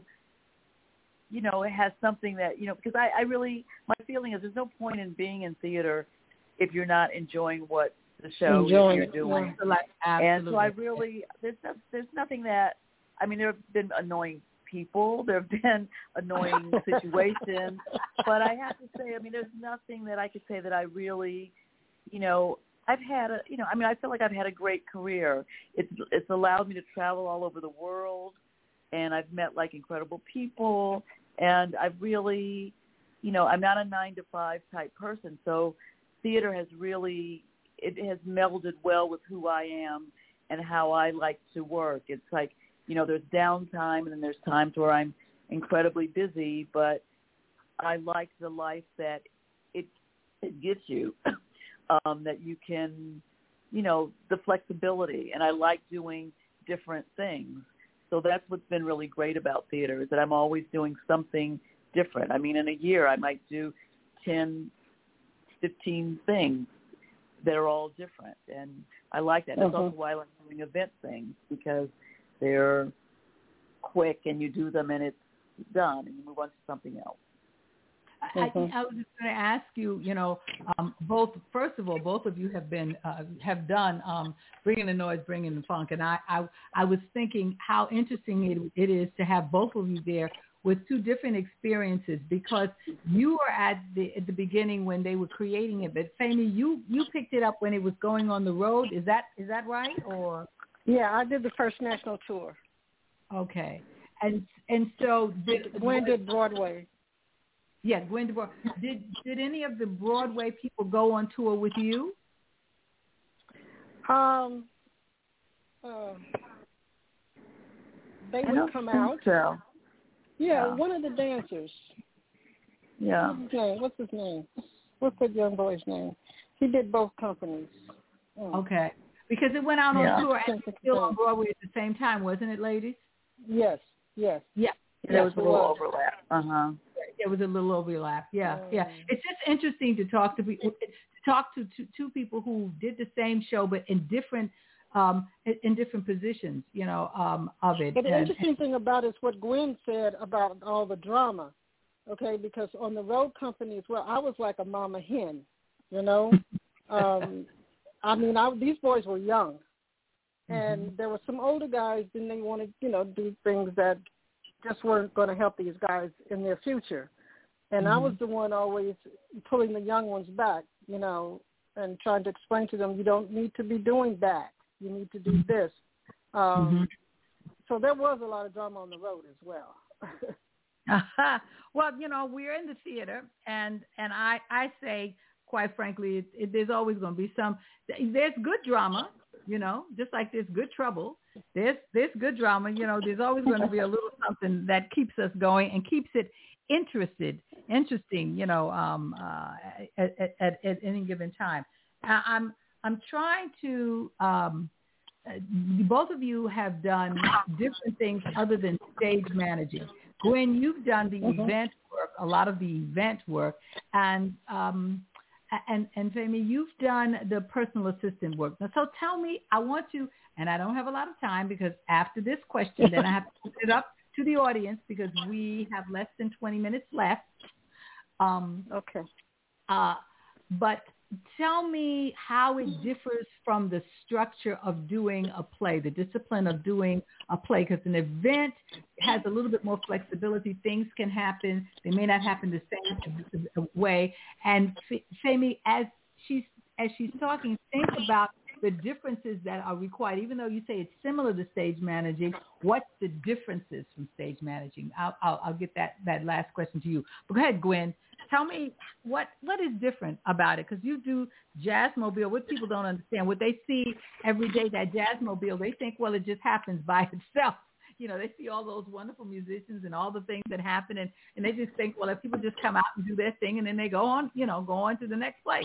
C: you know, it has something that, you know, because I, I really, my feeling is there's no point in being in theater if you're not enjoying what the show
D: enjoying
C: you're doing.
D: Yeah.
C: And so I really, there's no, there's nothing that, I mean, there have been annoying people, there have been annoying situations, but I have to say, I mean, there's nothing that I could say that I really, you know, I've had a, you know, I mean, I feel like I've had a great career. It's it's allowed me to travel all over the world, and I've met like incredible people, and I've really, you know, I'm not a nine to five type person, so theater has really, it has melded well with who I am and how I like to work. It's like, you know, there's downtime and then there's times where I'm incredibly busy, but I like the life that it it gives you, um, that you can, you know, the flexibility. And I like doing different things. So that's what's been really great about theater is that I'm always doing something different. I mean, in a year I might do ten, fifteen things that are all different. And I like that. That's mm-hmm. also why I like doing event things, because they're quick and you do them and it's done and you move on to something else.
B: I, I was just going to ask you, you know, um, both, first of all, both of you have been, uh, have done um, Bringing the Noise, Bringing the Funk. And I, I, I was thinking how interesting it, it is to have both of you there with two different experiences, because you were at the at the beginning when they were creating it. But Femi, you, you picked it up when it was going on the road. Is that is that right? Or
D: yeah, I did the first national tour.
B: Okay, and and so did,
D: Gwen did Broadway.
B: Yeah, Gwen did Broadway. Did did any of the Broadway people go on tour with you?
D: Um, uh, they would come out.
C: So.
D: Yeah,
C: yeah,
D: one of the dancers.
C: Yeah.
D: What's his name? What's his name? What's that young boy's name? He did both companies.
B: Oh. Okay. Because it went out on
C: yeah.
B: tour and still on Broadway at the same time, wasn't it, ladies?
D: Yes, yes.
B: Yeah.
C: There
B: yes,
C: was a little was. overlap. Uh-huh.
B: There was a little overlap. Yeah,
D: um,
B: yeah. It's just interesting to talk to people, to talk to two, two people who did the same show but in different um, in, in different positions, you know, um, of it.
D: But the
B: and,
D: interesting thing about it is what Gwen said about all the drama, okay, because on the road company as well, I was like a mama hen, you know. um, I mean, I, these boys were young, and mm-hmm. there were some older guys, and they wanted, you know, do things that just weren't going to help these guys in their future. And mm-hmm. I was the one always pulling the young ones back, you know, and trying to explain to them, you don't need to be doing that. You need to do this. Um, mm-hmm. So there was a lot of drama on the road as well.
B: Well, you know, we're in the theater, and, and I, I say, quite frankly, it, it, there's always going to be some, there's good drama, you know, just like there's good trouble. There's, there's good drama, you know, there's always going to be a little something that keeps us going and keeps it interested, interesting, you know, um, uh, at, at, at, at any given time. I, I'm, I'm trying to, um, both of you have done different things other than stage managing. Gwen, you've done the mm-hmm. event work, a lot of the event work, and um, and and Femi, you've done the personal assistant work. Now, so tell me, I want to, and I don't have a lot of time because after this question, then I have to put it up to the audience because we have less than twenty minutes left. Um,
D: okay.
B: Uh, but tell me how it differs from the structure of doing a play, the discipline of doing a play, because an event has a little bit more flexibility. Things can happen. They may not happen the same way. And Femi, as she's, as she's talking, think about the differences that are required, even though you say it's similar to stage managing, what's the differences from stage managing? I'll, I'll, I'll get that, that last question to you. But go ahead, Gwen. Tell me what, what is different about it? Because you do Jazzmobile. What people don't understand, what they see every day, that Jazzmobile, they think, well, it just happens by itself. You know, they see all those wonderful musicians and all the things that happen, and, and they just think, well, if people just come out and do their thing, and then they go on, you know, go on to the next place.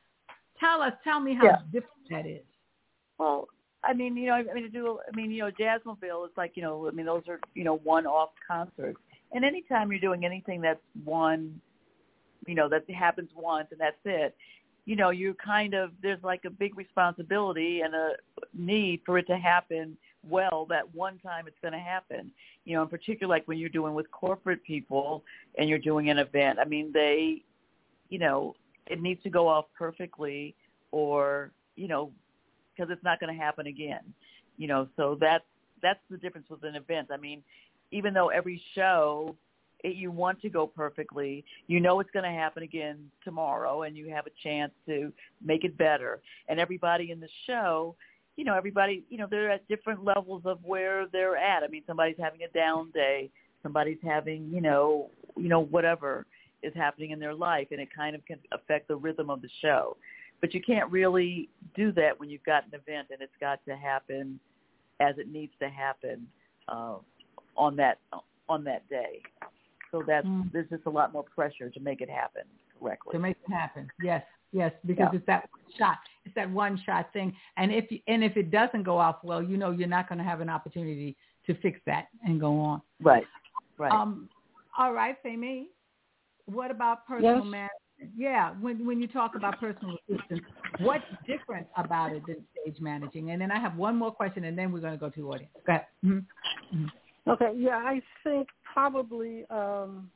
B: Tell us, tell me how
C: yeah.
B: different that is.
C: Well, I mean, you know, I mean, to do, I mean, you know, Jazzmobile is like, you know, I mean, those are, you know, one-off concerts. And anytime you're doing anything that's one, you know, that happens once and that's it, you know, you kind of, there's like a big responsibility and a need for it to happen well that one time it's going to happen. You know, in particular, like when you're doing with corporate people and you're doing an event, I mean, they, you know, it needs to go off perfectly or, you know, because it's not going to happen again. You know, so that's, that's the difference with an event. I mean, even though every show, it, you want to go perfectly, you know it's going to happen again tomorrow and you have a chance to make it better. And everybody in the show, you know, everybody, you know, they're at different levels of where they're at. I mean, somebody's having a down day, somebody's having, you know, you know, whatever is happening in their life, and it kind of can affect the rhythm of the show. But you can't really do that when you've got an event and it's got to happen as it needs to happen uh, on that on that day. So that's mm. there's just a lot more pressure to make it happen correctly.
B: To make it happen, yes. Yes, because yeah. it's that shot. It's that one shot thing. And if you, and if it doesn't go off well, you know you're not going to have an opportunity to fix that and go on.
C: Right. Right.
B: Um. All right, Femi. What about personal
D: yes.
B: management? Yeah. When when you talk about personal assistance, what's different about it than stage managing? And then I have one more question, and then we're going to go to the audience. Go ahead. Mm-hmm. Mm-hmm.
D: Okay. Yeah, I think probably um,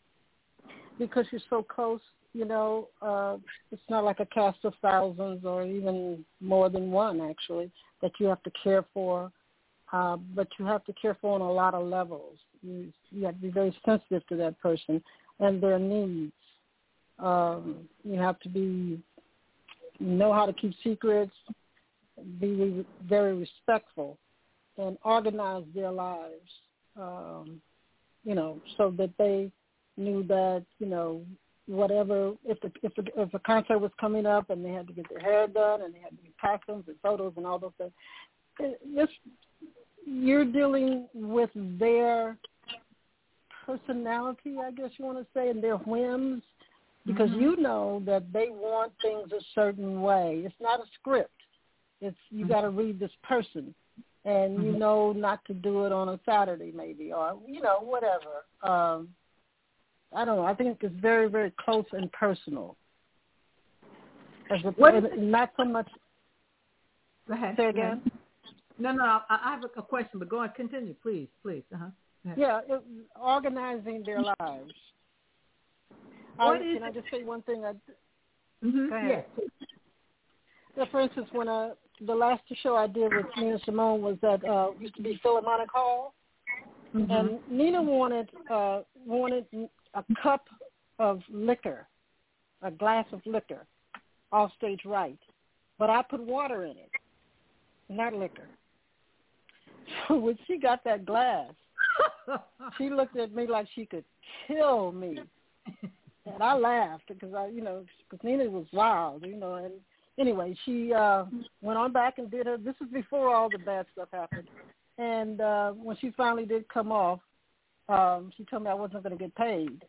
D: because you're so close. You know, uh, it's not like a cast of thousands or even more than one, actually, that you have to care for. Uh, but you have to care for on a lot of levels. You, you have to be very sensitive to that person and their needs. Um, you have to be know how to keep secrets, be re- very respectful, and organize their lives, um, you know, so that they knew that, you know, whatever, if the, if the if a concert was coming up and they had to get their hair done and they had to get costumes and photos and all those things, this, you're dealing with their personality, I guess you want to say, and their whims, because mm-hmm. you know that they want things a certain way. It's not a script. It's you mm-hmm. got to read this person, and mm-hmm. you know not to do it on a Saturday maybe, or you know whatever. Um, I don't know. I think it's very, very close and personal. As a,
B: what is
D: not so much.
B: Go ahead.
D: Say again.
B: No, no. I, I have a, a question, but go on. Continue, please, please. Uh-huh.
D: Yeah, it, organizing their lives.
B: What
D: I,
B: is
D: can I just say one thing? I,
B: mm-hmm.
D: Go ahead.
B: Yes.
D: So for instance, when I, the last show I did with Nina Simone was at uh, used to be Philharmonic Hall, mm-hmm. and Nina wanted uh, wanted. a cup of liquor, a glass of liquor, off stage right. But I put water in it, not liquor. So when she got that glass, she looked at me like she could kill me. And I laughed because, I, you know, because Nina was wild, you know. And anyway, she uh, went on back and did her, this was before all the bad stuff happened. And uh, when she finally did come off, Um, she told me I wasn't going to get paid.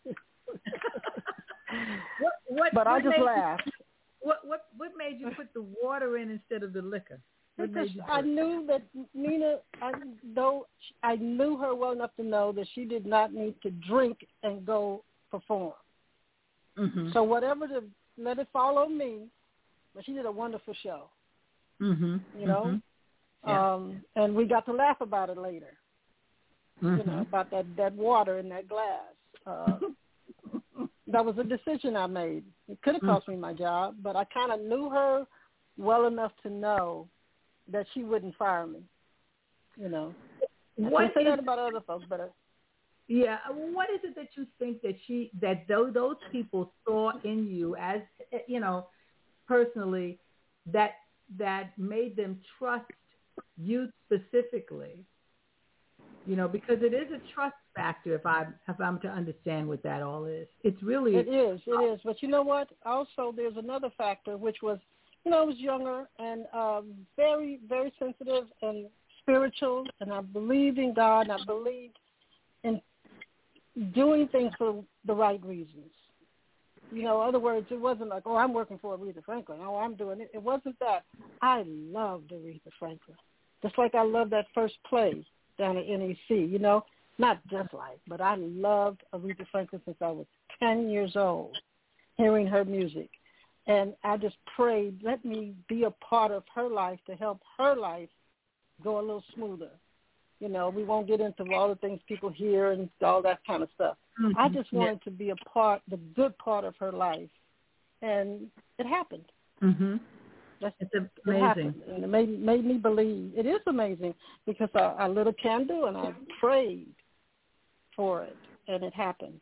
B: what, what,
D: but
B: what
D: I just
B: you,
D: laughed.
B: What what what made you put the water in instead of the liquor? What
D: because
B: made you
D: I knew that Nina, I, though I knew her well enough to know that she did not need to drink and go perform. Mm-hmm. So whatever the, let it fall on me. But she did a wonderful show. Mm-hmm. You know, mm-hmm. Yeah. um, and we got to laugh about it later. Mm-hmm. You know, about that, that water in that glass. Uh, that was a decision I made. It could have cost mm-hmm. me my job, but I kind of knew her well enough to know that she wouldn't fire me. You know,
B: what
D: I can't say
B: is,
D: that about other folks, but uh,
B: yeah. What is it that you think that she that those those people saw in you as you know personally that that made them trust you specifically? You know, because it is a trust factor. If I if I'm to understand what that all is, it's really
D: it is. It is. But you know what? Also, there's another factor, which was, you know, I was younger and um, very, very sensitive and spiritual, and I believed in God, and I believed in doing things for the right reasons. You know, in other words, it wasn't like, oh, I'm working for Aretha Franklin. Oh, I'm doing it. It wasn't that. I loved Aretha Franklin, just like I loved that first play down at N E C, you know, not just like, but I loved Aretha Franklin since I was ten years old, hearing her music. And I just prayed, let me be a part of her life to help her life go a little smoother. You know, we won't get into all the things people hear and all that kind of stuff. Mm-hmm. I just wanted yeah. to be a part, the good part of her life. And it happened.
B: Mm-hmm.
D: That's,
B: it's
D: it
B: amazing.
D: Happened. And it made, made me believe. It is amazing because I, I lit a candle and I prayed for it, and it happened.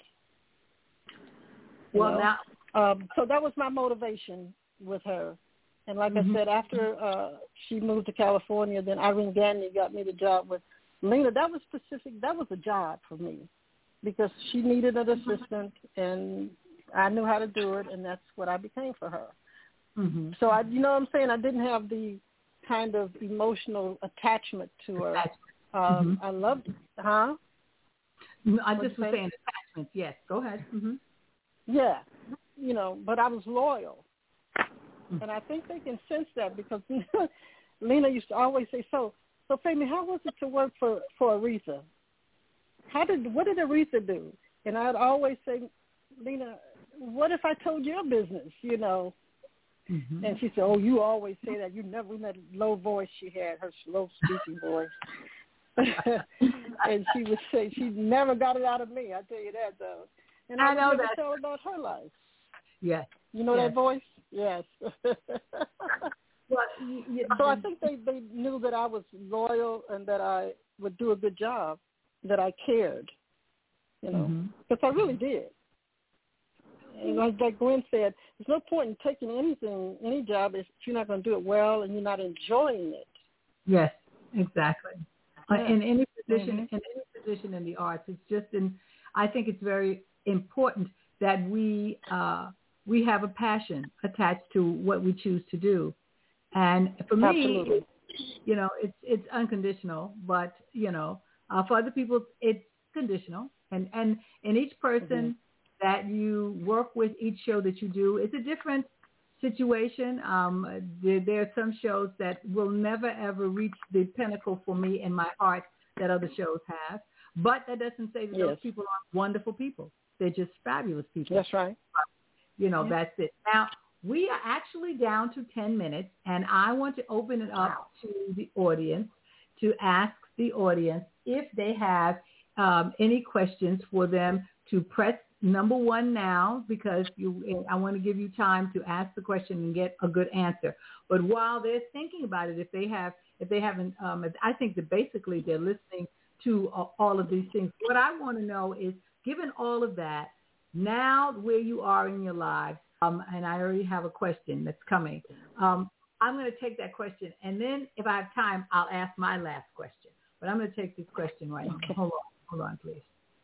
D: You
B: well,
D: know?
B: now...
D: Um, so that was my motivation with her. And like mm-hmm. I said, after uh, she moved to California, then Irene Gagne got me the job with Lena. That was specific. That was a job for me because she needed an assistant, and I knew how to do it, and that's what I became for her.
B: Mm-hmm.
D: So, I, you know what I'm saying? I didn't have the kind of emotional attachment to her. Um,
B: mm-hmm.
D: I loved it. Huh?
B: I just was saying attachments. Yes, go ahead. Mm-hmm.
D: Yeah. You know, but I was loyal. And I think they can sense that because Lena used to always say, so, so Femi, how was it to work for, for Aretha? How did, what did Aretha do? And I'd always say, Lena, what if I told your business, you know? Mm-hmm. And she said, oh, you always say that. You never, in that low voice she had, her slow speaking voice. And she would say, she never got it out of me, I tell you that, though. And I, I know that. Tell about her life.
B: Yes.
D: You know
B: yes.
D: that voice? Yes.
B: well, you, you,
D: so I think they, they knew that I was loyal and that I would do a good job, that I cared, you know, because mm-hmm. I really did. And like, like Gwen said, there's no point in taking anything, any job if you're not going to do it well and you're not enjoying it.
B: Yes, exactly.
D: Yeah.
B: In any position,
D: mm-hmm.
B: in any position in the arts, it's just in. I think it's very important that we uh, we have a passion attached to what we choose to do. And for me,
D: Absolutely.
B: you know, it's it's unconditional, but you know, uh, for other people, it's conditional. And and and each person mm-hmm. that you work with, each show that you do, it's a different situation. Um, there, there are some shows that will never ever reach the pinnacle for me in my heart that other shows have. But that doesn't say that
D: yes.
B: those people aren't wonderful people. They're just fabulous people.
D: That's right.
B: You know,
D: yeah.
B: that's it. Now, we are actually down to ten minutes, and I want to open it up wow. to the audience to ask the audience if they have um, any questions for them to press number one now, because you, I want to give you time to ask the question and get a good answer. But while they're thinking about it, if they have, if they haven't, um, I think that basically they're listening to uh, all of these things. What I want to know is, given all of that, now where you are in your lives, um, and I already have a question that's coming. Um, I'm going to take that question, and then if I have time, I'll ask my last question. But I'm going to take this question right now. Hold on, hold on, please.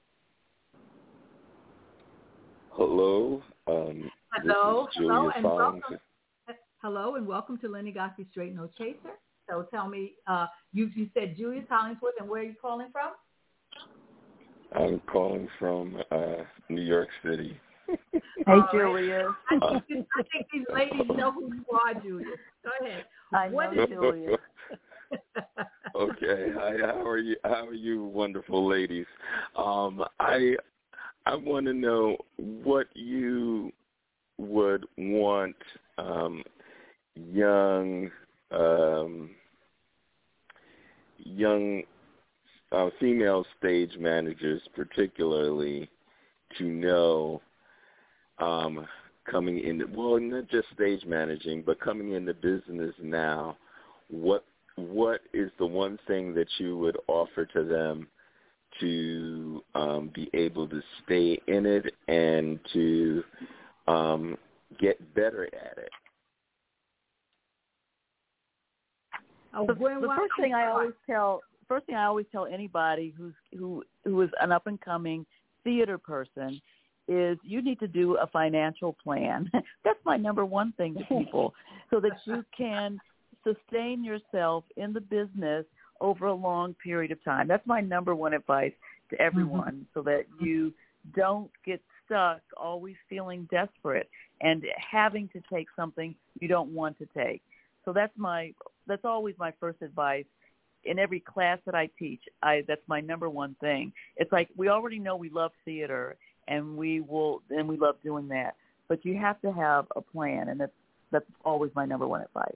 E: Hello. Um,
B: hello, hello, and
E: Hollings.
B: welcome. Hello, and welcome to Lenny Gospel Straight No Chaser. So tell me, uh, you you said Julius Hollingsworth, and where are you calling from?
E: I'm calling from uh, New York City.
C: Hey, Julius.
B: I think, I think these ladies know who you are, Julius. Go ahead.
C: I
B: what
C: know
B: is
C: Julius.
E: Okay. Hi. How are you? How are you, wonderful ladies? Um, I I want to know what you would want um, young um, young uh, female stage managers, particularly, to know um, coming in. Well, not just stage managing, but coming into business now. What what is the one thing that you would offer to them to um, be able to stay in it and to um, get better at it?
B: Oh,
C: the,
B: Gwen,
C: the
B: why
C: first
B: don't
C: thing
B: you
C: I
B: start?
C: always tell first thing I always tell anybody who's who who is an up and coming theater person is you need to do a financial plan. That's my number one thing to people, so that you can sustain yourself in the business over a long period of time. That's my number one advice to everyone, mm-hmm. so that you don't get stuck always feeling desperate and having to take something you don't want to take. So that's my that's always my first advice. In every class that I teach, I that's my number one thing. It's like we already know we love theater and we will and we love doing that, but you have to have a plan, and that's that's always my number one advice.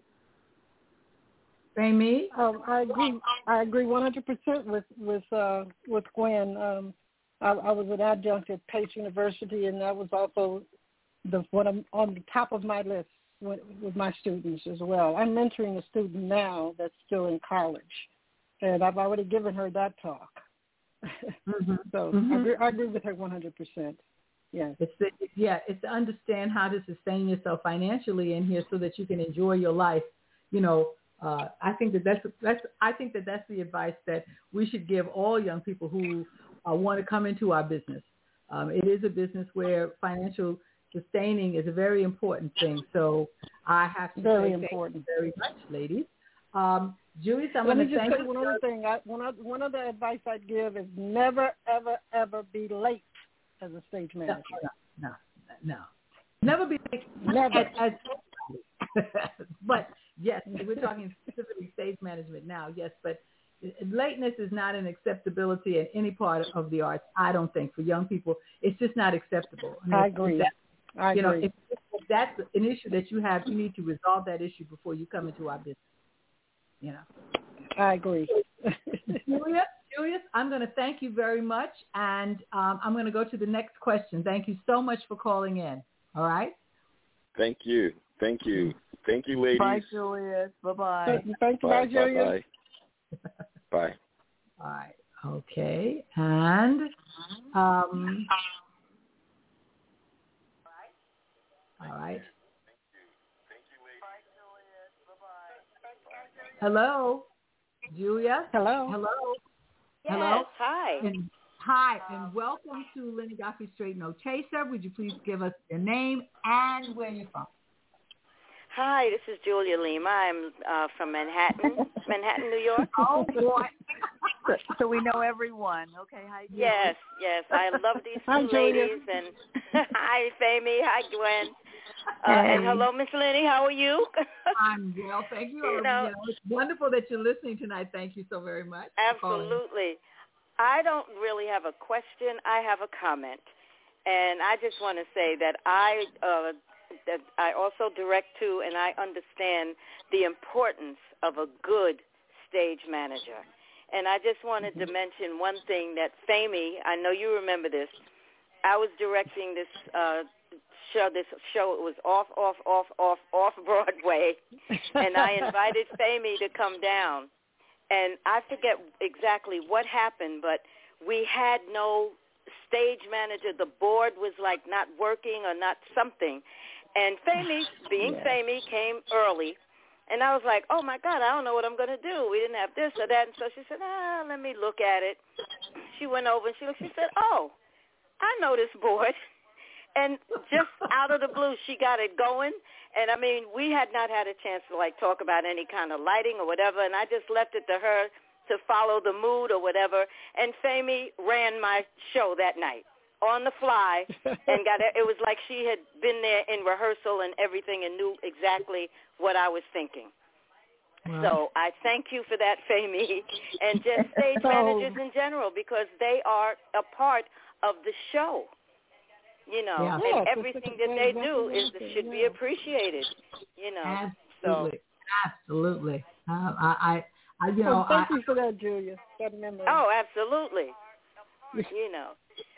B: Amy?
D: Um, I agree. I agree one hundred percent with with uh, with Gwen. Um, I, I was an adjunct at Pace University, and that was also the one I'm on the top of my list with, with my students as well. I'm mentoring a student now that's still in college, and I've already given her that talk. Mm-hmm. So mm-hmm. I, agree, I agree with her one hundred percent. Yeah,
B: it's the, yeah, it's to understand how to sustain yourself financially in here so that you can enjoy your life. You know, uh, I think that that's that's I think that that's the advice that we should give all young people who uh, want to come into our business. Um, it is a business where financial sustaining is a very important thing. So I have to
D: very
B: say
D: important.
B: Thank you very much, ladies. Um, Julius, I'm
D: Let
B: going
D: me
B: to
D: just
B: thank
D: say
B: you.
D: one other thing. I, one, other, one other advice I'd give is never, ever, ever be late as a stage manager.
B: No, no, no. Never be late.
D: Never.
B: As, as, but, yes, we're talking specifically stage management now, yes, but lateness is not an acceptability in any part of the arts, I don't think, for young people. It's just not acceptable. I, mean,
D: I agree.
B: If that,
D: I
B: you
D: agree.
B: know, if, if that's an issue that you have, you need to resolve that issue before you come into our business. You know.
D: I agree.
B: Julia, Julius, I'm going to thank you very much, and um, I'm going to go to the next question. Thank you so much for calling in. All right?
E: Thank you. Thank you. Thank you, ladies.
C: Bye, Julius. Bye-bye.
D: Thank you. Thank you.
E: Bye,
D: Bye, Julius.
E: Bye. Bye.
B: All right. Okay. And um, all right. Hello, Julia.
D: Hello.
B: Hello.
F: Yes,
B: Hello.
F: hi.
B: And, hi, and welcome to Lenny Godfrey Straight No Chaser. Would you please give us your name and where you're from?
F: Hi, this is Julia Lima. I'm uh, from Manhattan, Manhattan, New York.
B: Oh, boy.
C: so, so we know everyone. Okay, hi.
F: Yes, yes. I love these
D: Hi,
F: two
D: Julia.
F: ladies. And hi, Femi. Hi, Gwen. Uh,
B: Hey.
F: and hello, Miss Lenny. How are you?
B: I'm well, thank you.
F: You know,
B: you know, it's wonderful that you're listening tonight. Thank you so very much. for calling.
F: Absolutely. I don't really have a question. I have a comment. And I just want to say that I uh, that I also direct to and I understand the importance of a good stage manager. And I just wanted mm-hmm. to mention one thing that Femi, I know you remember this, I was directing this uh, show, this show, it was off, off, off, off, off Broadway, and I invited Femi to come down. And I forget exactly what happened, but we had no stage manager. The board was like not working or not something. And Femi, being yes. Femi, came early. And I was like, oh, my God, I don't know what I'm going to do. We didn't have this or that. And so she said, ah, let me look at it. She went over and she looked. She said, oh, I know this board. And just out of the blue, she got it going. And, I mean, we had not had a chance to, like, talk about any kind of lighting or whatever. And I just left it to her to follow the mood or whatever. And Femi ran my show that night on the fly and got it. It was like she had been there in rehearsal and everything and knew exactly what I was thinking. Wow. So I thank you for that, Femi, and just stage managers in general, because they are a part of the show. You know,
B: yeah.
F: and
D: yeah,
F: everything that they do is should be appreciated. You know,
B: absolutely,
F: so.
B: absolutely. Uh, I, I, I, you know,
D: well, thank
B: I,
D: you for that, Julia. That memory.
F: Oh, absolutely. You know.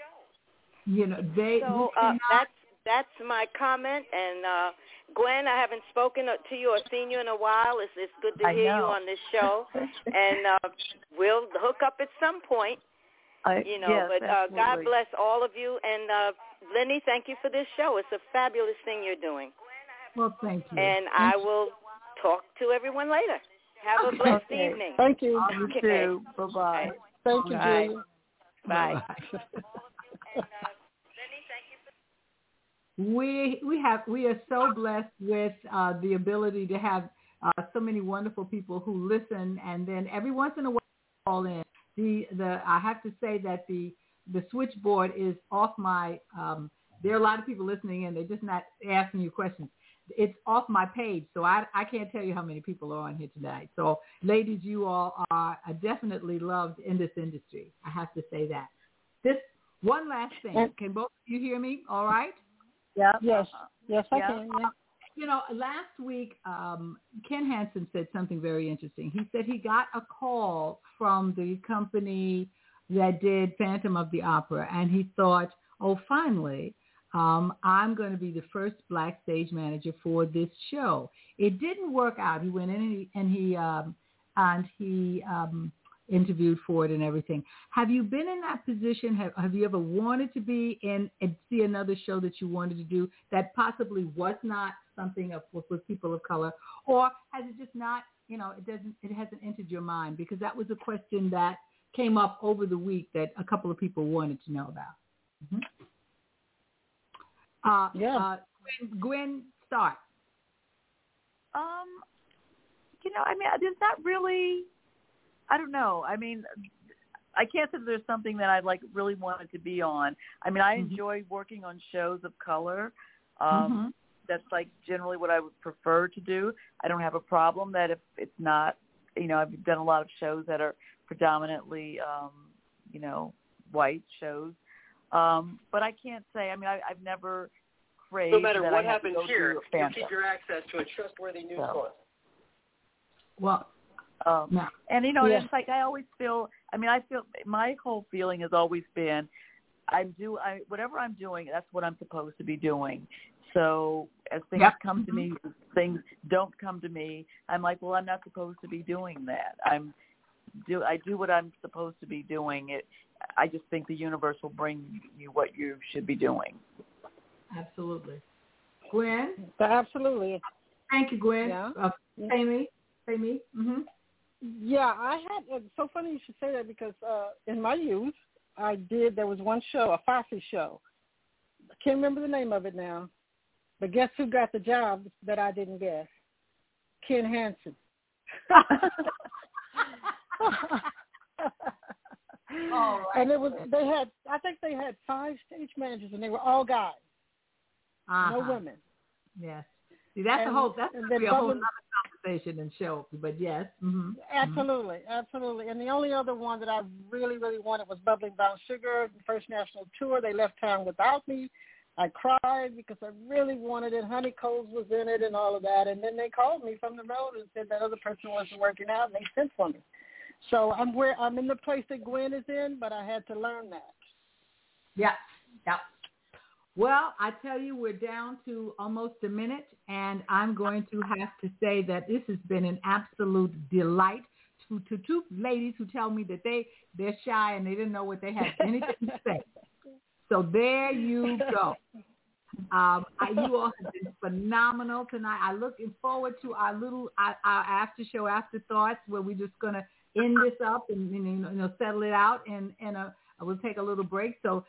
B: You know, they.
F: So uh, that's that's my comment. And uh, Gwen, I haven't spoken to you or seen you in a while. It's it's good to
C: I
F: hear
C: know.
F: you on this show, and uh, we'll hook up at some point.
C: I,
F: you know,
C: yes,
F: but uh, God
C: absolutely.
F: bless all of you. And uh, Lenny, thank you for this show. It's a fabulous thing you're doing.
B: Well, thank you.
F: And
B: thank
F: I
B: you.
F: will talk to everyone later. Have a blessed
C: Okay.
F: evening.
D: Thank you.
C: You
F: Okay.
C: too. Bye-bye.
D: Thank you,
F: Bye.
D: Julia.
F: Bye.
B: We we have we are so blessed with uh, the ability to have uh, so many wonderful people who listen, and then every once in a while call in. The the I have to say that the the switchboard is off my. Um, there are a lot of people listening in. They're just not asking you questions. It's off my page, so I I can't tell you how many people are on here tonight. So, ladies, you all are definitely loved in this industry. I have to say that. This one last thing. Can both of you hear me? All right.
C: Yeah.
D: Yes. Yes, I
C: Yeah.
D: can. Yeah.
B: You know, last week, um, Ken Hansen said something very interesting. He said he got a call from the company that did Phantom of the Opera, and he thought, oh, finally, um, I'm going to be the first black stage manager for this show. It didn't work out. He went in and he, and he, um, and he um, interviewed for it and everything. Have you been in that position? Have, have you ever wanted to be in and see another show that you wanted to do that possibly was not something of, with, with people of color, or has it just not, you know, it doesn't, it hasn't entered your mind? Because that was a question that came up over the week that a couple of people wanted to know about. Mm-hmm. Uh,
D: Yeah.
B: uh, Gwen, Gwen, start.
C: Um, you know, I mean, there's not really, I don't know. I mean, I can't say that there's something that I like really wanted to be on. I mean, I
B: Mm-hmm.
C: enjoy working on shows of color. Um,
B: Mm-hmm.
C: That's like generally what I would prefer to do. I don't have a problem that if it's not, you know, I've done a lot of shows that are predominantly, um, you know, white shows. Um, but I can't say, I mean, I, I've never craved
G: No matter
C: that
G: what
C: I have
G: happens
C: to go
G: here,
C: do a
G: you
C: Phantom.
G: keep your access to a trustworthy news
C: So.
G: source.
B: Well,
C: Um,
B: no.
C: And, you know,
D: Yeah.
C: it's like I always feel, I mean, I feel my whole feeling has always been I'm do I whatever I'm doing, that's what I'm supposed to be doing. So as things
B: Yep.
C: come to me, things don't come to me, I'm like, well, I'm not supposed to be doing that. I'm do I do what I'm supposed to be doing. It. I just think the universe will bring you what you should be doing.
B: Absolutely. Gwen?
D: Absolutely.
B: Thank you, Gwen.
D: Yeah.
B: Uh, pay me. Pay me. Mm-hmm.
D: Yeah, I had. It's so funny you should say that because uh, in my youth, I did. There was one show, a Fosse show. I can't remember the name of it now, but guess who got the job that I didn't guess? Ken Hansen.
B: All right.
D: And it was. They had. I think they had five stage managers, and they were all guys,
B: Uh-huh.
D: no women.
B: Yes. See, that's
D: And-
B: a whole, that's
D: and
B: gonna be
D: then
B: a whole
D: Bubba-
B: other conversation and show, but yes. Mm-hmm.
D: Absolutely, absolutely. And the only other one that I really, really wanted was Bubbling Brown Sugar, the first national tour. They left town without me. I cried because I really wanted it. Honey Coles was in it and all of that. And then they called me from the road and said that other person wasn't working out, and they sent for me. So I'm where I'm in the place that Gwen is in, but I had to learn that.
B: Yeah. Yeah. Well, I tell you, we're down to almost a minute, and I'm going to have to say that this has been an absolute delight to, to two ladies who tell me that they, they're shy and they didn't know what they had anything to say. So there you go. Um, I, you all have been phenomenal tonight. I'm looking forward to our little our, our after show afterthoughts where we're just going to end this up and, and you know settle it out, and and uh, we'll take a little break. So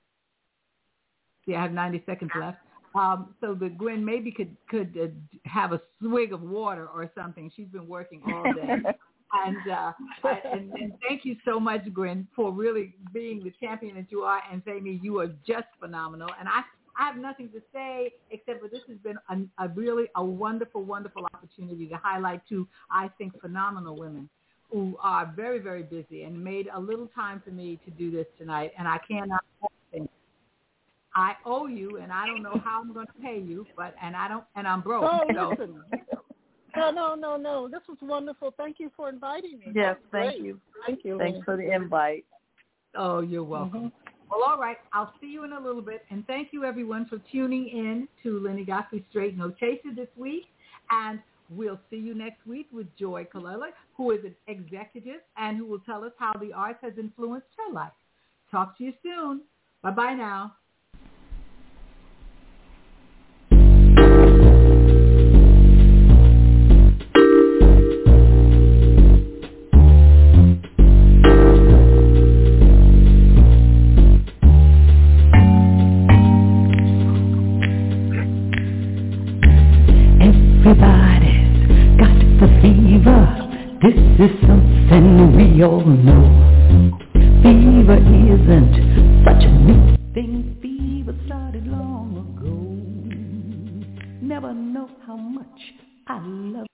B: yeah, I have ninety seconds left. Um, so that Gwen maybe could could uh, have a swig of water or something. She's been working all day. And, uh, and and thank you so much, Gwen, for really being the champion that you are, and Amy, you are just phenomenal. And I, I have nothing to say except that this has been a, a really a wonderful, wonderful opportunity to highlight two, I think, phenomenal women who are very, very busy and made a little time for me to do this tonight. And I cannot thank you. I owe you, and I don't know how I'm going to pay you, but and I don't, and I'm broke.
D: Oh,
B: so.
D: listen. No, no, no, no. This was wonderful. Thank you for inviting me.
C: Yes, thank
D: Great.
C: you.
D: Thank you.
C: Thanks for the invite.
B: Oh, you're welcome. Mm-hmm. Well, all right. I'll see you in a little bit. And thank you, everyone, for tuning in to Lenny Godfrey Straight No Chaser this week. And we'll see you next week with Joy Kalila, who is an executive and who will tell us how the arts has influenced her life. Talk to you soon. Bye-bye now.
H: is something we all know. Fever isn't such a new thing. Fever started long ago. Never know how much I love